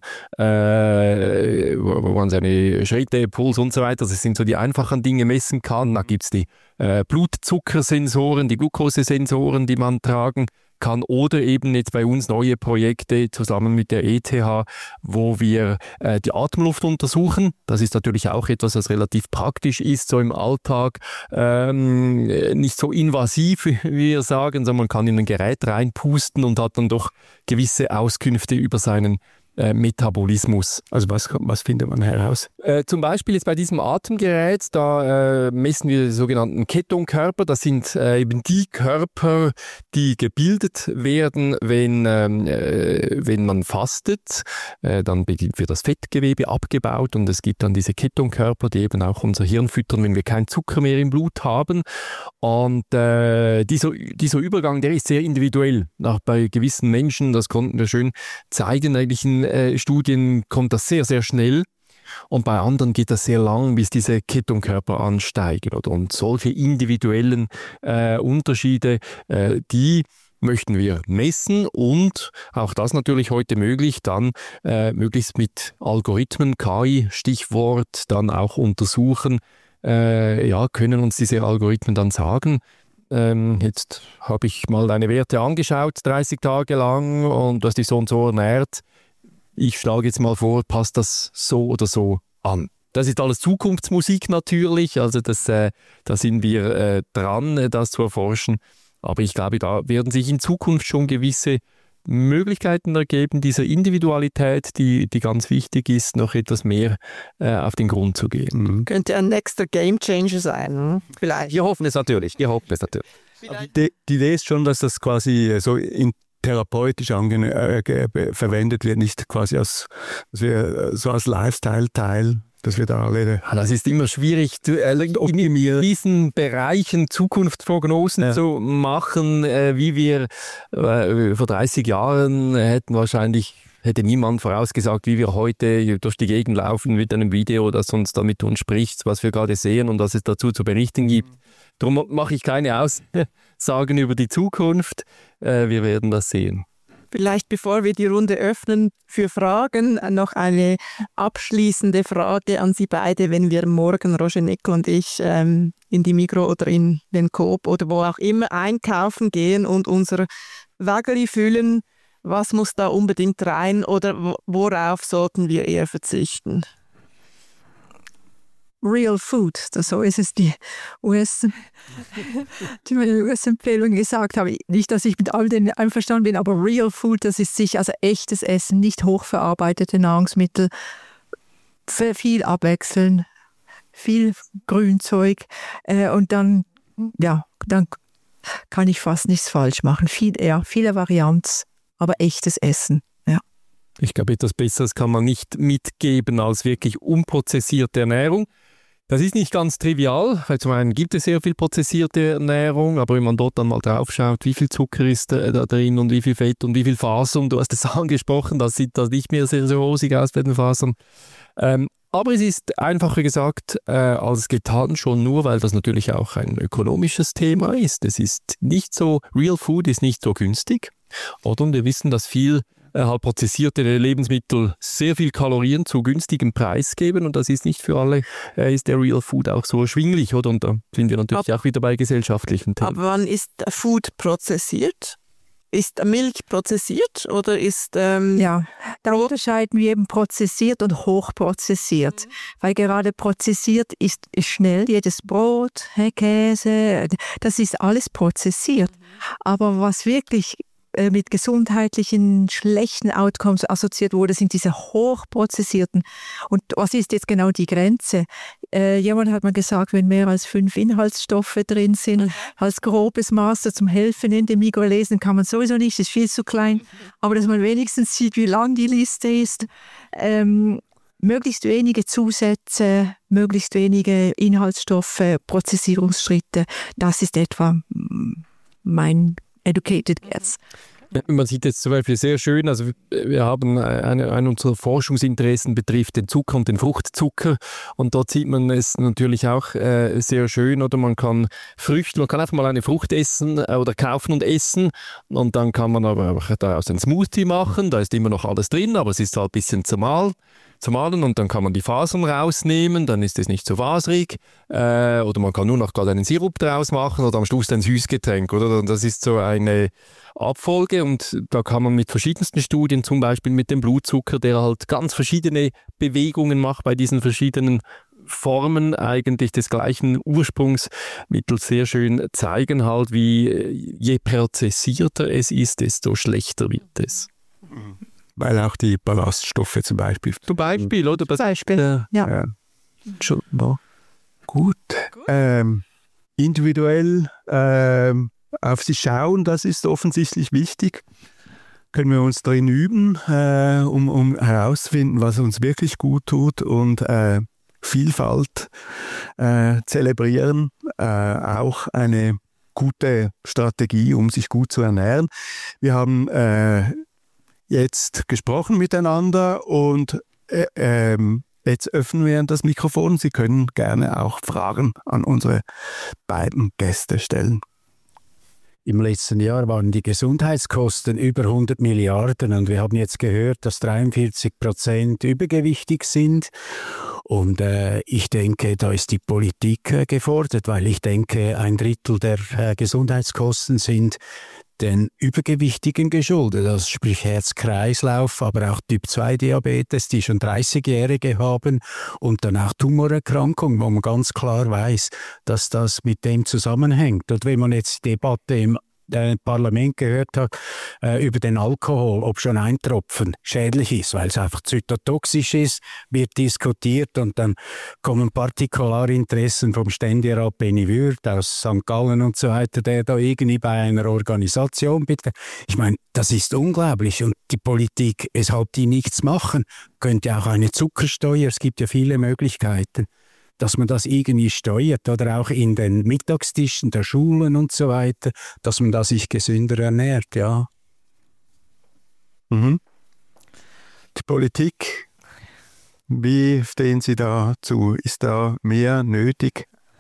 äh, wo man seine Schritte, Puls und so weiter, das sind so die einfachen Dinge messen kann. Da gibt es die äh, Blutzuckersensoren, die Glukosesensoren, die man tragen kann oder eben jetzt bei uns neue Projekte zusammen mit der E T H, wo wir äh, die Atemluft untersuchen. Das ist natürlich auch etwas, was relativ praktisch ist, so im Alltag. Ähm, nicht so invasiv, wie wir sagen, sondern man kann in ein Gerät reinpusten und hat dann doch gewisse Auskünfte über seinen Äh, Metabolismus.
Also was, was findet man heraus?
Äh, zum Beispiel jetzt bei diesem Atemgerät, da äh, messen wir die sogenannten Ketonkörper. Das sind äh, eben die Körper, die gebildet werden, wenn, ähm, äh, wenn man fastet. Äh, dann wird das Fettgewebe abgebaut und es gibt dann diese Ketonkörper, die eben auch unser Hirn füttern, wenn wir keinen Zucker mehr im Blut haben. Und äh, dieser, dieser Übergang, der ist sehr individuell. Auch bei gewissen Menschen, das konnten wir schön zeigen, eigentlich in Äh, Studien kommt das sehr, sehr schnell und bei anderen geht das sehr lang, bis diese Ketonkörper ansteigen. Oder? Und solche individuellen äh, Unterschiede, äh, die möchten wir messen und auch das natürlich heute möglich, dann äh, möglichst mit Algorithmen, K I, Stichwort, dann auch untersuchen, äh, ja, können uns diese Algorithmen dann sagen, ähm, jetzt habe ich mal deine Werte angeschaut, dreißig Tage lang, und du hast dich so und so ernährt. Ich schlage jetzt mal vor, passt das so oder so an? Das ist alles Zukunftsmusik natürlich, also das, äh, da sind wir äh, dran, äh, das zu erforschen. Aber ich glaube, da werden sich in Zukunft schon gewisse Möglichkeiten ergeben, dieser Individualität, die, die ganz wichtig ist, noch etwas mehr äh, auf den Grund zu gehen.
Mhm. Könnte ein nächster Gamechanger sein, hm? Vielleicht.
Wir hoffen es natürlich, wir hoffen es natürlich.
Die, die Idee ist schon, dass das quasi so in therapeutisch ange- äh, verwendet wird, nicht quasi als, dass wir, so als Lifestyle-Teil, dass wir da alle...
Das ist immer schwierig, zu, äh, in diesen Bereichen Zukunftsprognosen ja. zu machen, äh, wie wir äh, vor dreißig Jahren hätten wahrscheinlich, hätte niemand vorausgesagt, wie wir heute durch die Gegend laufen mit einem Video, das uns da mit uns spricht, was wir gerade sehen und was es dazu zu berichten gibt. Darum mache ich keine Aussagen über die Zukunft. Äh, wir werden das sehen.
Vielleicht bevor wir die Runde öffnen für Fragen, noch eine abschließende Frage an Sie beide, wenn wir morgen, Roger Nickel und ich, ähm, in die Migros oder in den Coop oder wo auch immer einkaufen gehen und unser Wägeli füllen. Was muss da unbedingt rein oder worauf sollten wir eher verzichten?
Real Food, so ist es die U S, die U S-Empfehlung gesagt habe. Nicht, dass ich mit all denen einverstanden bin, aber Real Food, das ist sicher, also echtes Essen, nicht hochverarbeitete Nahrungsmittel, viel abwechseln, viel Grünzeug äh, und dann, ja, dann kann ich fast nichts falsch machen. Viel eher, viele Varianz, aber echtes Essen. Ja.
Ich glaube, etwas Besseres kann man nicht mitgeben als wirklich unprozessierte Ernährung. Das ist nicht ganz trivial, weil zum einen gibt es sehr viel prozessierte Ernährung, aber wenn man dort dann mal drauf schaut, wie viel Zucker ist da drin und wie viel Fett und wie viel Fasern, du hast es angesprochen, das sieht da nicht mehr sehr, sehr rosig aus bei den Fasern. Ähm, aber es ist einfacher gesagt äh, als getan, schon nur, weil das natürlich auch ein ökonomisches Thema ist. Es ist nicht so, Real Food ist nicht so günstig, oder? Und wir wissen, dass viel halt prozessierte Lebensmittel sehr viel Kalorien zu günstigem Preis geben und das ist nicht für alle, äh, ist der Real Food auch so erschwinglich, oder? Und da sind wir natürlich Ab, auch wieder bei gesellschaftlichen Themen.
Aber wann ist Food prozessiert? Ist Milch prozessiert oder ist... Ähm,
ja, da unterscheiden wir eben prozessiert und hochprozessiert. Mhm. Weil gerade prozessiert ist, ist schnell, jedes Brot, Käse, das ist alles prozessiert. Mhm. Aber was wirklich mit gesundheitlichen schlechten Outcomes assoziiert wurde, sind diese hochprozessierten. Und was ist jetzt genau die Grenze? Äh, jemand hat mal gesagt, wenn mehr als fünf Inhaltsstoffe drin sind, mhm. als grobes Master zum Helfen in dem Migros lesen kann man sowieso nicht, ist viel zu klein. Aber dass man wenigstens sieht, wie lang die Liste ist. Ähm, möglichst wenige Zusätze, möglichst wenige Inhaltsstoffe, Prozessierungsschritte, das ist etwa mein Educated Guess.
Man sieht jetzt zum Beispiel sehr schön, also wir haben eine, eine unserer Forschungsinteressen betrifft den Zucker und den Fruchtzucker und dort sieht man es natürlich auch äh, sehr schön, oder man kann Früchte, man kann einfach mal eine Frucht essen äh, oder kaufen und essen und dann kann man aber auch daraus einen Smoothie machen, da ist immer noch alles drin, aber es ist halt ein bisschen zermahlen. zermahlen und dann kann man die Fasern rausnehmen, dann ist es nicht so faserig äh, oder man kann nur noch gerade einen Sirup draus machen oder am Schluss ein Süßgetränk, oder? Das ist so eine Abfolge und da kann man mit verschiedensten Studien, zum Beispiel mit dem Blutzucker, der halt ganz verschiedene Bewegungen macht bei diesen verschiedenen Formen eigentlich des gleichen Ursprungsmittels sehr schön zeigen halt, wie je prozessierter es ist, desto schlechter wird es.
Mhm. Weil auch die Ballaststoffe zum Beispiel.
Zum Beispiel, oder?
Zum Beispiel,
äh,
ja.
ja. Schon, no. Gut. Gut. Ähm, individuell ähm, auf sie schauen, das ist offensichtlich wichtig. Können wir uns darin üben, äh, um, um herauszufinden, was uns wirklich gut tut und äh, Vielfalt äh, zelebrieren. Äh, auch eine gute Strategie, um sich gut zu ernähren. Wir haben äh, jetzt gesprochen miteinander und äh, ähm, jetzt öffnen wir das Mikrofon. Sie können gerne auch Fragen an unsere beiden Gäste stellen.
Im letzten Jahr waren die Gesundheitskosten über hundert Milliarden und wir haben jetzt gehört, dass dreiundvierzig Prozent übergewichtig sind. Und äh, ich denke, da ist die Politik äh, gefordert, weil ich denke, ein Drittel der äh, Gesundheitskosten sind den Übergewichtigen geschuldet, also sprich Herz-Kreislauf, aber auch Typ zwei Diabetes, die schon dreißigjährige haben und dann auch Tumorerkrankungen, wo man ganz klar weiß, dass das mit dem zusammenhängt. Und wenn man jetzt die Debatte im äh, Parlament gehört hat äh, über den Alkohol, ob schon ein Tropfen schädlich ist, weil es einfach zytotoxisch ist, wird diskutiert und dann kommen Partikularinteressen vom Ständerat Benny Würth aus Sankt Gallen und so weiter, der da irgendwie bei einer Organisation bitte. Ich meine, das ist unglaublich und die Politik, weshalb die nichts machen, könnte auch eine Zuckersteuer, es gibt ja viele Möglichkeiten, dass man das irgendwie steuert oder auch in den Mittagstischen der Schulen und so weiter, dass man da sich gesünder ernährt, ja.
Mhm. Die Politik, wie stehen Sie dazu? Ist da mehr nötig?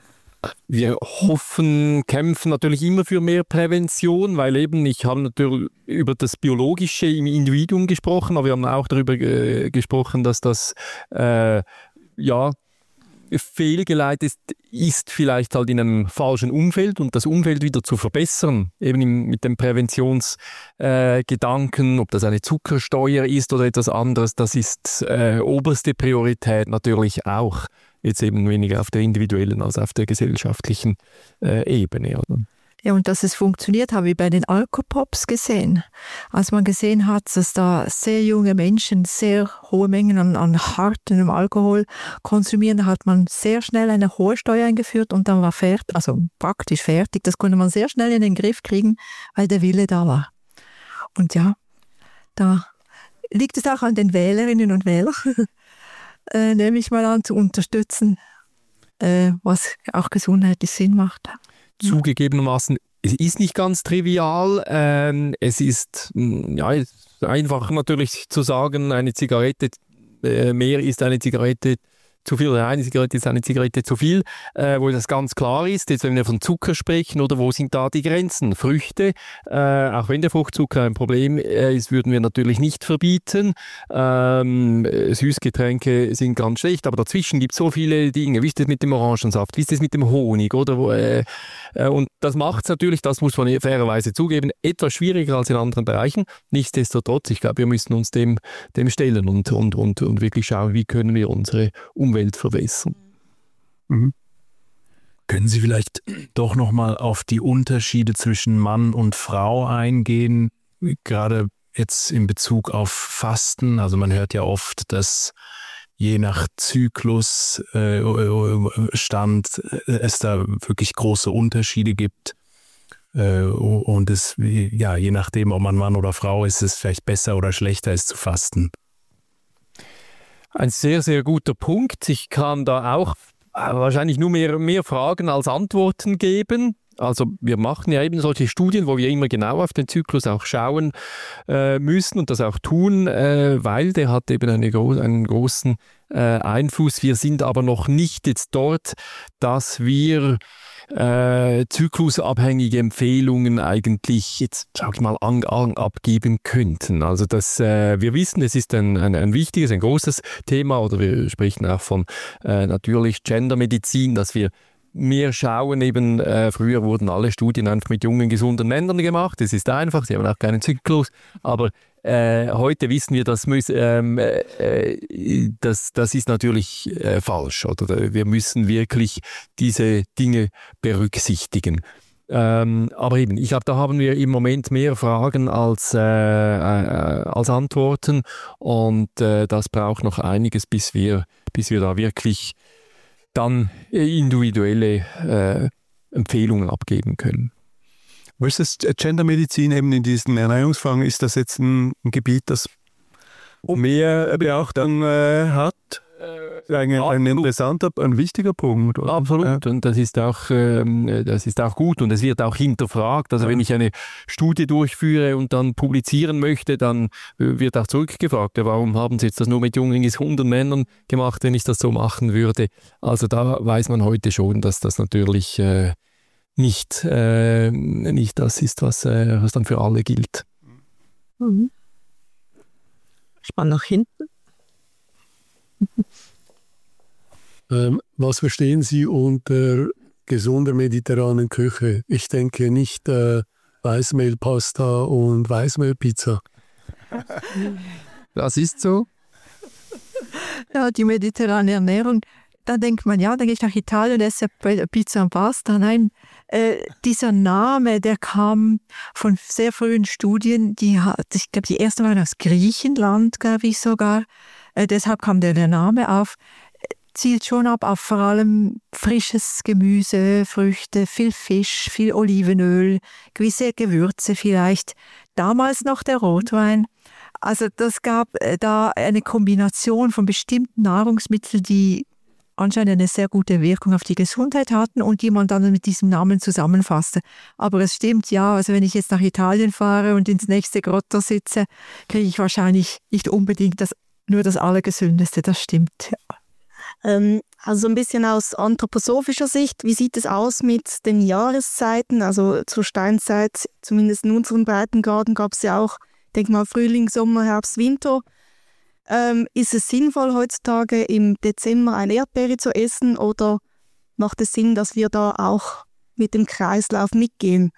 Wir hoffen, kämpfen natürlich immer für mehr Prävention, weil eben, ich habe natürlich über das Biologische im Individuum gesprochen, aber wir haben auch darüber äh, gesprochen, dass das äh, ja fehlgeleitet ist, ist vielleicht halt in einem falschen Umfeld und das Umfeld wieder zu verbessern, eben im, mit dem Präventionsgedanken, äh, ob das eine Zuckersteuer ist oder etwas anderes, das ist äh, oberste Priorität natürlich auch, jetzt eben weniger auf der individuellen als auf der gesellschaftlichen äh, Ebene. Oder?
Ja, und dass es funktioniert, haben wir bei den Alkopops gesehen. Als man gesehen hat, dass da sehr junge Menschen sehr hohe Mengen an, an hartem Alkohol konsumieren, hat man sehr schnell eine hohe Steuer eingeführt und dann war fertig, also praktisch fertig. Das konnte man sehr schnell in den Griff kriegen, weil der Wille da war. Und ja, da liegt es auch an den Wählerinnen und Wählern, äh, nehme ich mal an, zu unterstützen, äh, was auch gesundheitlich Sinn macht.
Zugegebenermaßen, es ist nicht ganz trivial. Ähm, es ist ja, einfach natürlich zu sagen, eine Zigarette äh, mehr ist eine Zigarette zu viel oder eine Zigarette ist eine Zigarette zu viel, äh, wo das ganz klar ist. Jetzt, wenn wir von Zucker sprechen, oder wo sind da die Grenzen? Früchte, äh, auch wenn der Fruchtzucker ein Problem ist, würden wir natürlich nicht verbieten. Ähm, Süßgetränke sind ganz schlecht, aber dazwischen gibt es so viele Dinge. Wie ist das mit dem Orangensaft? Wie ist das mit dem Honig? Oder wo, äh, äh, und das macht es natürlich, das muss man fairerweise zugeben, etwas schwieriger als in anderen Bereichen. Nichtsdestotrotz, ich glaube, wir müssen uns dem, dem stellen und, und, und, und wirklich schauen, wie können wir unsere Umwelt Welt verbessern.
Mhm.
Können Sie vielleicht doch nochmal auf die Unterschiede zwischen Mann und Frau eingehen, gerade jetzt in Bezug auf Fasten? Also man hört ja oft, dass je nach Zyklusstand äh, es da wirklich große Unterschiede gibt. Äh, und es, ja, je nachdem, ob man Mann oder Frau ist, es vielleicht besser oder schlechter ist zu fasten.
Ein sehr, sehr guter Punkt. Ich kann da auch wahrscheinlich nur mehr, mehr Fragen als Antworten geben. Also wir machen ja eben solche Studien, wo wir immer genau auf den Zyklus auch schauen äh, müssen und das auch tun, äh, weil der hat eben eine gro- einen großen äh, Einfluss. Wir sind aber noch nicht jetzt dort, dass wir Äh, zyklusabhängige Empfehlungen eigentlich jetzt, sag ich mal, an, an, abgeben könnten. Also das, äh, wir wissen, es ist ein, ein, ein wichtiges, ein großes Thema, oder wir sprechen auch von äh, natürlich Gendermedizin, dass wir mehr schauen, eben äh, früher wurden alle Studien einfach mit jungen, gesunden Männern gemacht. Es ist einfach, sie haben auch keinen Zyklus, aber Äh, heute wissen wir, dass ähm, äh, das, das ist natürlich äh, falsch. Oder? Wir müssen wirklich diese Dinge berücksichtigen. Ähm, aber eben, ich glaube, da haben wir im Moment mehr Fragen als, äh, äh, als Antworten und äh, das braucht noch einiges, bis wir, bis wir da wirklich dann individuelle äh, Empfehlungen abgeben können.
Was ist das Gendermedizin eben in diesen Ernährungsfragen? Ist das jetzt ein, ein Gebiet, das mehr Beachtung äh, hat? Ein, ein interessanter, ein wichtiger Punkt. Oder?
Absolut, ja. Und das ist, auch, ähm, das ist auch gut und es wird auch hinterfragt. Also ja. Wenn ich eine Studie durchführe und dann publizieren möchte, dann wird auch zurückgefragt, ja, warum haben Sie jetzt das nur mit jungen, gesunden Männern gemacht, wenn ich das so machen würde? Also da weiß man heute schon, dass das natürlich äh, nicht, äh, nicht das ist, was, äh, was dann für alle gilt.
Mhm. Spann nach hinten.
Ähm, was verstehen Sie unter gesunder mediterranen Küche? Ich denke nicht äh, Weißmehlpasta und Weißmehlpizza.
Das ist so.
Ja, die mediterrane Ernährung, da denkt man, ja, dann gehe ich nach Italien, esse Pizza und Pasta. Nein, äh, dieser Name, der kam von sehr frühen Studien, die hat, ich glaube, die ersten waren aus Griechenland, glaube ich sogar. Äh, deshalb kam der, der Name auf. Zielt schon ab auf vor allem frisches Gemüse, Früchte, viel Fisch, viel Olivenöl, gewisse Gewürze vielleicht. Damals noch der Rotwein. Also das gab äh, da eine Kombination von bestimmten Nahrungsmitteln, die anscheinend eine sehr gute Wirkung auf die Gesundheit hatten und die man dann mit diesem Namen zusammenfasste. Aber es stimmt, ja, also wenn ich jetzt nach Italien fahre und ins nächste Grotto sitze, kriege ich wahrscheinlich nicht unbedingt das, nur das Allergesündeste, das stimmt. Ja.
Ähm, also ein bisschen aus anthroposophischer Sicht, wie sieht es aus mit den Jahreszeiten? Also zur Steinzeit, zumindest in unseren Breitengraden, gab es ja auch, denke mal, Frühling, Sommer, Herbst, Winter. Ähm, ist es sinnvoll, heutzutage im Dezember eine Erdbeere zu essen oder macht es Sinn, dass wir da auch mit dem Kreislauf mitgehen?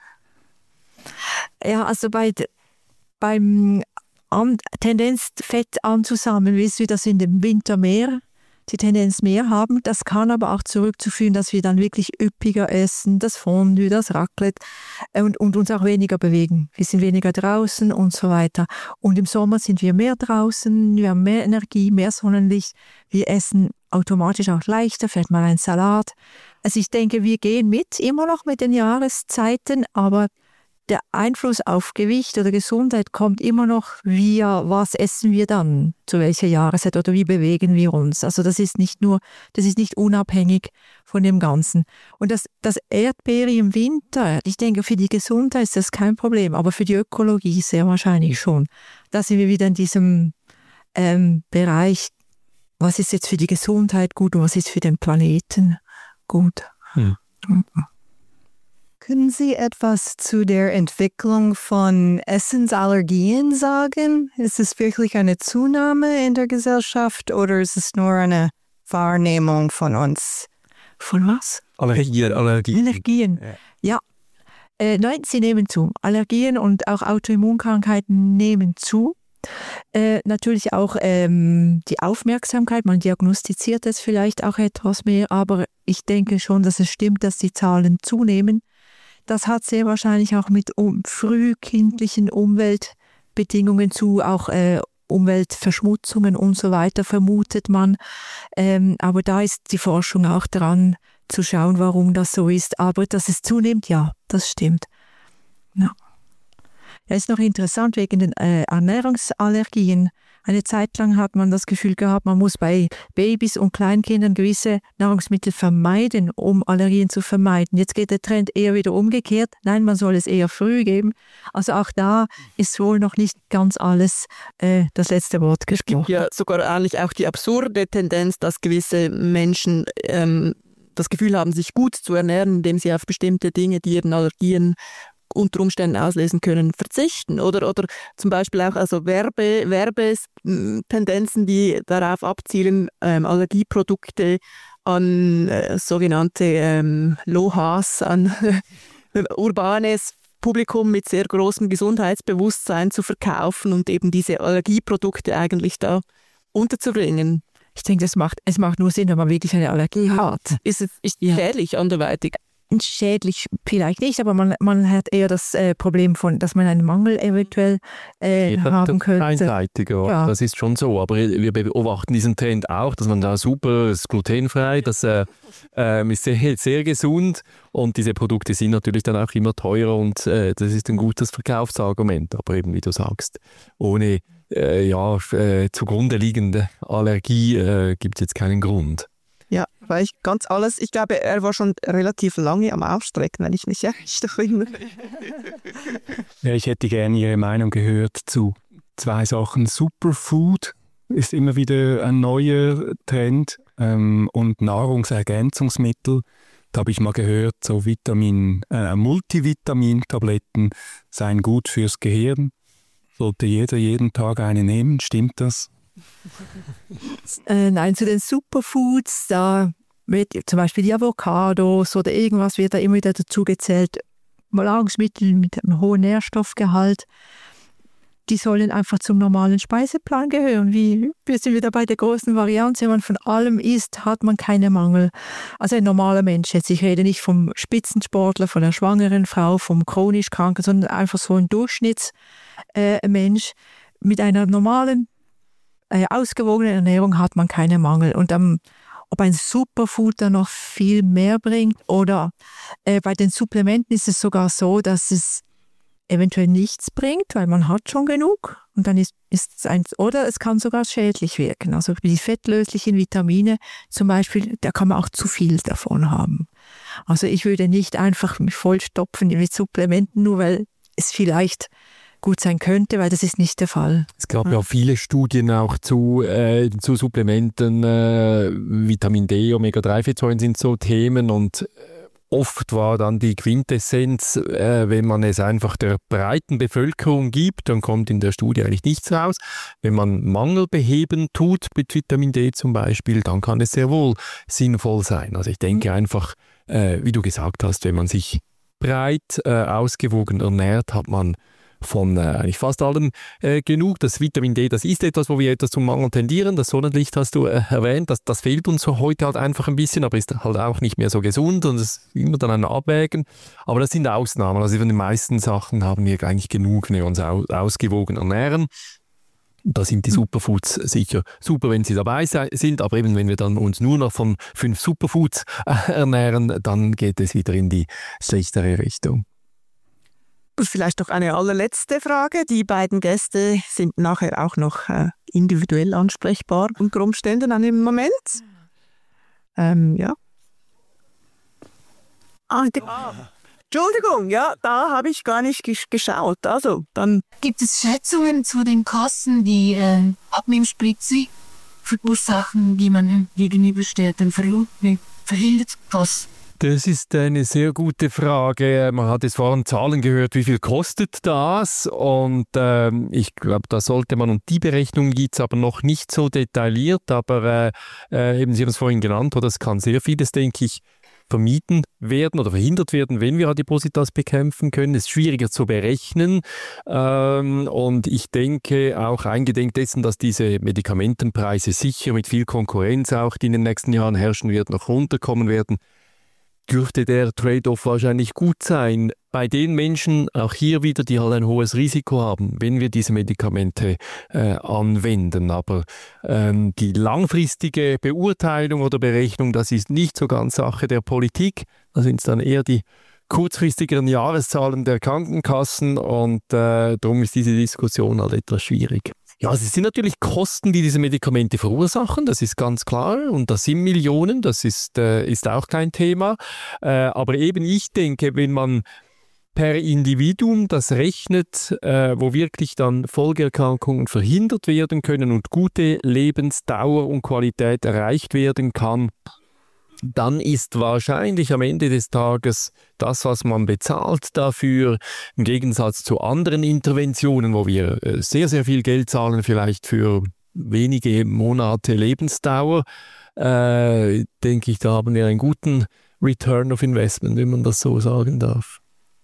Ja, also bei, beim an, Tendenz Fett anzusammeln, willst du das in dem Winter mehr? Die Tendenz mehr haben. Das kann aber auch zurückzuführen, dass wir dann wirklich üppiger essen, das Fondue, das Raclette und, und uns auch weniger bewegen. Wir sind weniger draußen und so weiter. Und im Sommer sind wir mehr draußen, wir haben mehr Energie, mehr Sonnenlicht. Wir essen automatisch auch leichter, vielleicht mal ein Salat. Also ich denke, wir gehen mit, immer noch mit den Jahreszeiten, aber der Einfluss auf Gewicht oder Gesundheit kommt immer noch via, was essen wir dann, zu welcher Jahreszeit oder wie bewegen wir uns. Also das ist nicht nur, das ist nicht unabhängig von dem Ganzen. Und das, das Erdbeere im Winter, ich denke, für die Gesundheit ist das kein Problem, aber für die Ökologie sehr wahrscheinlich schon. Da sind wir wieder in diesem ähm, Bereich, was ist jetzt für die Gesundheit gut und was ist für den Planeten gut. Hm. Mhm.
Können Sie etwas zu der Entwicklung von Essensallergien sagen? Ist es wirklich eine Zunahme in der Gesellschaft oder ist es nur eine Wahrnehmung von uns?
Von was?
Allergien. Allergien.
Allergien. Ja. ja. Äh, nein, sie nehmen zu. Allergien und auch Autoimmunkrankheiten nehmen zu. Äh, natürlich auch ähm, die Aufmerksamkeit, man diagnostiziert es vielleicht auch etwas mehr, aber ich denke schon, dass es stimmt, dass die Zahlen zunehmen. Das hat sehr wahrscheinlich auch mit um, frühkindlichen Umweltbedingungen zu, auch äh, Umweltverschmutzungen und so weiter, vermutet man. Ähm, aber da ist die Forschung auch dran, zu schauen, warum das so ist. Aber dass es zunimmt, ja, das stimmt. Ja. Ja, ist noch interessant wegen den äh, Ernährungsallergien. Eine Zeit lang hat man das Gefühl gehabt, man muss bei Babys und Kleinkindern gewisse Nahrungsmittel vermeiden, um Allergien zu vermeiden. Jetzt geht der Trend eher wieder umgekehrt. Nein, man soll es eher früh geben. Also auch da ist wohl noch nicht ganz alles äh, das letzte Wort gesprochen.
Es gibt ja sogar eigentlich auch die absurde Tendenz, dass gewisse Menschen ähm, das Gefühl haben, sich gut zu ernähren, indem sie auf bestimmte Dinge, die ihren Allergien unter Umständen auslesen können, verzichten. Oder, oder zum Beispiel auch also Werbe, Werbetendenzen, die darauf abzielen, ähm, Allergieprodukte an äh, sogenannte ähm, Lohas, an urbanes Publikum mit sehr großem Gesundheitsbewusstsein zu verkaufen und eben diese Allergieprodukte eigentlich da unterzubringen.
Ich denke, das macht, es macht nur Sinn, wenn man wirklich eine Allergie hat.
Ist es ist ja. schädlich anderweitig?
Schädlich vielleicht nicht, aber man, man hat eher das äh, Problem von, dass man einen Mangel eventuell äh, ja, haben könnte.
Einseitig, ja. Ja. Das ist schon so. Aber wir beobachten diesen Trend auch, dass man da super, das ist glutenfrei, das äh, äh, ist sehr, sehr gesund und diese Produkte sind natürlich dann auch immer teurer und äh, das ist ein gutes Verkaufsargument. Aber eben, wie du sagst, ohne äh, ja, äh, zugrunde liegende Allergie äh, gibt es jetzt keinen Grund.
Ja, weil ich ganz alles, ich glaube, er war schon relativ lange am Aufstrecken, wenn ich mich recht erinnere.
Ja, ich hätte gerne Ihre Meinung gehört zu zwei Sachen. Superfood ist immer wieder ein neuer Trend ähm, und Nahrungsergänzungsmittel.
Da habe ich mal gehört, so Vitamin, äh, Multivitamintabletten seien gut fürs Gehirn. Sollte jeder jeden Tag eine nehmen, stimmt das?
Äh, nein, zu den Superfoods, da wird zum Beispiel die Avocados oder irgendwas wird da immer wieder dazu gezählt. Nahrungsmittel mit einem hohen Nährstoffgehalt, die sollen einfach zum normalen Speiseplan gehören. Wie, wir sind wieder bei der großen Varianz, wenn man von allem isst, hat man keine Mangel. Also ein normaler Mensch jetzt, ich rede nicht vom Spitzensportler, von einer schwangeren Frau, vom chronisch Kranken, sondern einfach so ein Durchschnittsmensch äh, mit einer normalen, äh, ausgewogenen Ernährung hat man keine Mangel. Und am Ob ein Superfood da noch viel mehr bringt oder äh, bei den Supplementen ist es sogar so, dass es eventuell nichts bringt, weil man hat schon genug und dann ist, ist es eins, oder es kann sogar schädlich wirken. Also die fettlöslichen Vitamine zum Beispiel, da kann man auch zu viel davon haben. Also ich würde nicht einfach mich vollstopfen mit Supplementen, nur weil es vielleicht gut sein könnte, weil das ist nicht der Fall.
Es gab ja viele Studien auch zu, äh, zu Supplementen, äh, Vitamin D, Omega drei Fettsäuren sind so Themen und oft war dann die Quintessenz, äh, wenn man es einfach der breiten Bevölkerung gibt, dann kommt in der Studie eigentlich nichts raus. Wenn man Mangel beheben tut, mit Vitamin D zum Beispiel, dann kann es sehr wohl sinnvoll sein. Also ich denke einfach, äh, wie du gesagt hast, wenn man sich breit äh, ausgewogen ernährt, hat man von äh, eigentlich fast allem äh, genug. Das Vitamin D, das ist etwas, wo wir etwas zum Mangel tendieren. Das Sonnenlicht hast du äh, erwähnt, das, das fehlt uns so heute halt einfach ein bisschen, aber ist halt auch nicht mehr so gesund und es ist immer dann ein Abwägen. Aber das sind Ausnahmen. Also von den meisten Sachen haben wir eigentlich genug, wenn wir uns au- ausgewogen ernähren. Da sind die Superfoods sicher super, wenn sie dabei sei- sind, aber eben wenn wir dann uns nur noch von fünf Superfoods äh, ernähren, dann geht es wieder in die schlechtere Richtung.
Vielleicht noch eine allerletzte Frage. Die beiden Gäste sind nachher auch noch äh, individuell ansprechbar unter Umständen an dem Moment. Ähm, ja. Ah, die, ah, Entschuldigung, ja, da habe ich gar nicht gesch- geschaut. Also, dann.
Gibt es Schätzungen zu den Kosten, die äh, Abnehmspritze verursachen, die man gegenüberstellt, den Verhinderungskosten?
Das ist eine sehr gute Frage. Man hat jetzt vorhin Zahlen gehört, wie viel kostet das? Und ähm, ich glaube, da sollte man, und die Berechnung gibt es aber noch nicht so detailliert, aber äh, eben, Sie haben es vorhin genannt, oder es kann sehr vieles, denke ich, vermieden werden oder verhindert werden, wenn wir Adipositas bekämpfen können. Es ist schwieriger zu berechnen. Ähm, und ich denke auch eingedenk dessen, dass diese Medikamentenpreise sicher mit viel Konkurrenz auch, die in den nächsten Jahren herrschen wird, noch runterkommen werden, dürfte der Trade-off wahrscheinlich gut sein. Bei den Menschen, auch hier wieder, die halt ein hohes Risiko haben, wenn wir diese Medikamente äh, anwenden. Aber ähm, die langfristige Beurteilung oder Berechnung, das ist nicht so ganz Sache der Politik. Da sind es dann eher die kurzfristigeren Jahreszahlen der Krankenkassen und äh, darum ist diese Diskussion halt etwas schwierig. Ja, es sind natürlich Kosten, die diese Medikamente verursachen, das ist ganz klar. Und das sind Millionen, das ist, äh, ist auch kein Thema. Äh, aber eben, ich denke, wenn man per Individuum das rechnet, äh, wo wirklich dann Folgeerkrankungen verhindert werden können und gute Lebensdauer und Qualität erreicht werden kann, dann ist wahrscheinlich am Ende des Tages das, was man bezahlt dafür, im Gegensatz zu anderen Interventionen, wo wir sehr, sehr viel Geld zahlen, vielleicht für wenige Monate Lebensdauer, äh, denke ich, da haben wir einen guten Return of Investment, wenn man das so sagen darf.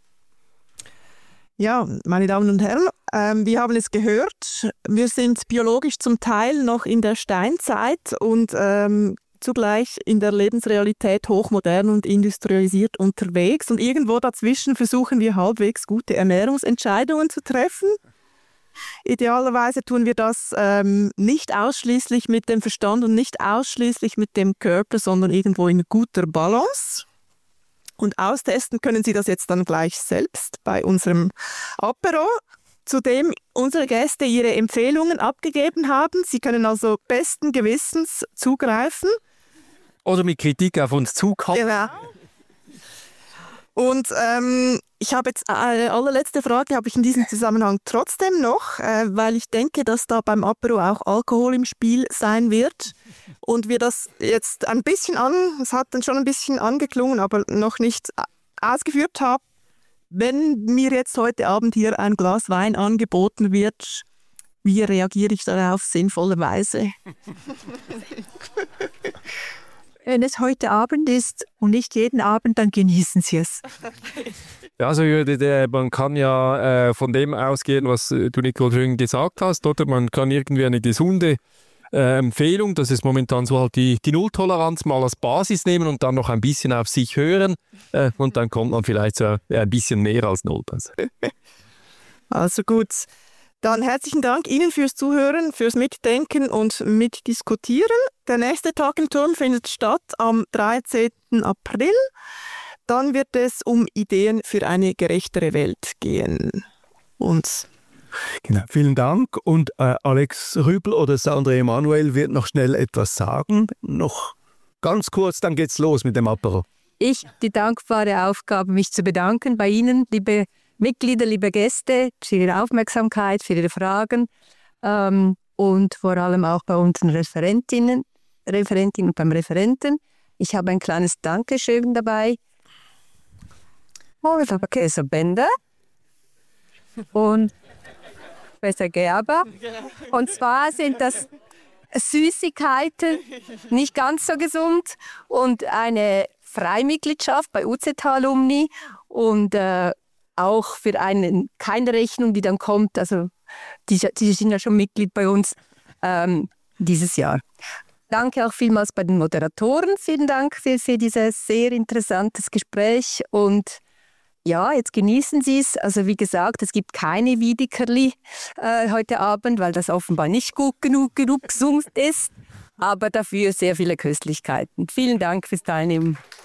Ja, meine Damen und Herren, ähm, wir haben es gehört. Wir sind biologisch zum Teil noch in der Steinzeit und ähm, zugleich in der Lebensrealität hochmodern und industrialisiert unterwegs. Und irgendwo dazwischen versuchen wir halbwegs gute Ernährungsentscheidungen zu treffen. Idealerweise tun wir das ähm, nicht ausschließlich mit dem Verstand und nicht ausschließlich mit dem Körper, sondern irgendwo in guter Balance. Und austesten können Sie das jetzt dann gleich selbst bei unserem Apero, zu dem unsere Gäste ihre Empfehlungen abgegeben haben. Sie können also besten Gewissens zugreifen.
Oder mit Kritik auf uns zukommen.
Genau. Und ähm, Ich habe jetzt eine allerletzte Frage, habe ich in diesem Zusammenhang trotzdem noch, äh, weil ich denke, dass da beim Apero auch Alkohol im Spiel sein wird und wir das jetzt ein bisschen an, es hat dann schon ein bisschen angeklungen, aber noch nicht ausgeführt haben. Wenn mir jetzt heute Abend hier ein Glas Wein angeboten wird, wie reagiere ich darauf sinnvollerweise?
Wenn es heute Abend ist und nicht jeden Abend, dann genießen Sie es.
Ja, also man kann ja äh, von dem ausgehen, was du, Nicole, schön gesagt hast, oder? Man kann irgendwie eine gesunde äh, Empfehlung, das ist momentan so halt die, die Nulltoleranz mal als Basis nehmen und dann noch ein bisschen auf sich hören äh, und dann kommt man vielleicht so äh, ein bisschen mehr als Null.
Also gut. Dann herzlichen Dank Ihnen fürs Zuhören, fürs Mitdenken und Mitdiskutieren. Der nächste Tag im Turm findet statt am dreizehnten April. Dann wird es um Ideen für eine gerechtere Welt gehen. Und
genau, vielen Dank. Und äh, Alex Rübel oder Sandra Emanuel wird noch schnell etwas sagen. Noch ganz kurz, dann geht's los mit dem Apero.
Ich die dankbare Aufgabe, mich zu bedanken bei Ihnen, liebe Mitglieder, liebe Gäste, für Ihre Aufmerksamkeit, für Ihre Fragen ähm, und vor allem auch bei unseren Referentinnen, Referentinnen und beim Referenten. Ich habe ein kleines Dankeschön dabei. Oh, ich habe Käsebänder und besser Gerber. Und zwar sind das Süßigkeiten, nicht ganz so gesund und eine Freimitgliedschaft bei U Z H-Alumni und äh, auch für einen keine Rechnung, die dann kommt. Also die, die sind ja schon Mitglied bei uns ähm, dieses Jahr. Danke auch vielmals bei den Moderatoren. Vielen Dank für, für dieses sehr interessantes Gespräch. Und ja, jetzt genießen Sie es. Also wie gesagt, es gibt keine Wiedekerli äh, heute Abend, weil das offenbar nicht gut genug, genug gesund ist. Aber dafür sehr viele Köstlichkeiten. Vielen Dank fürs Teilnehmen.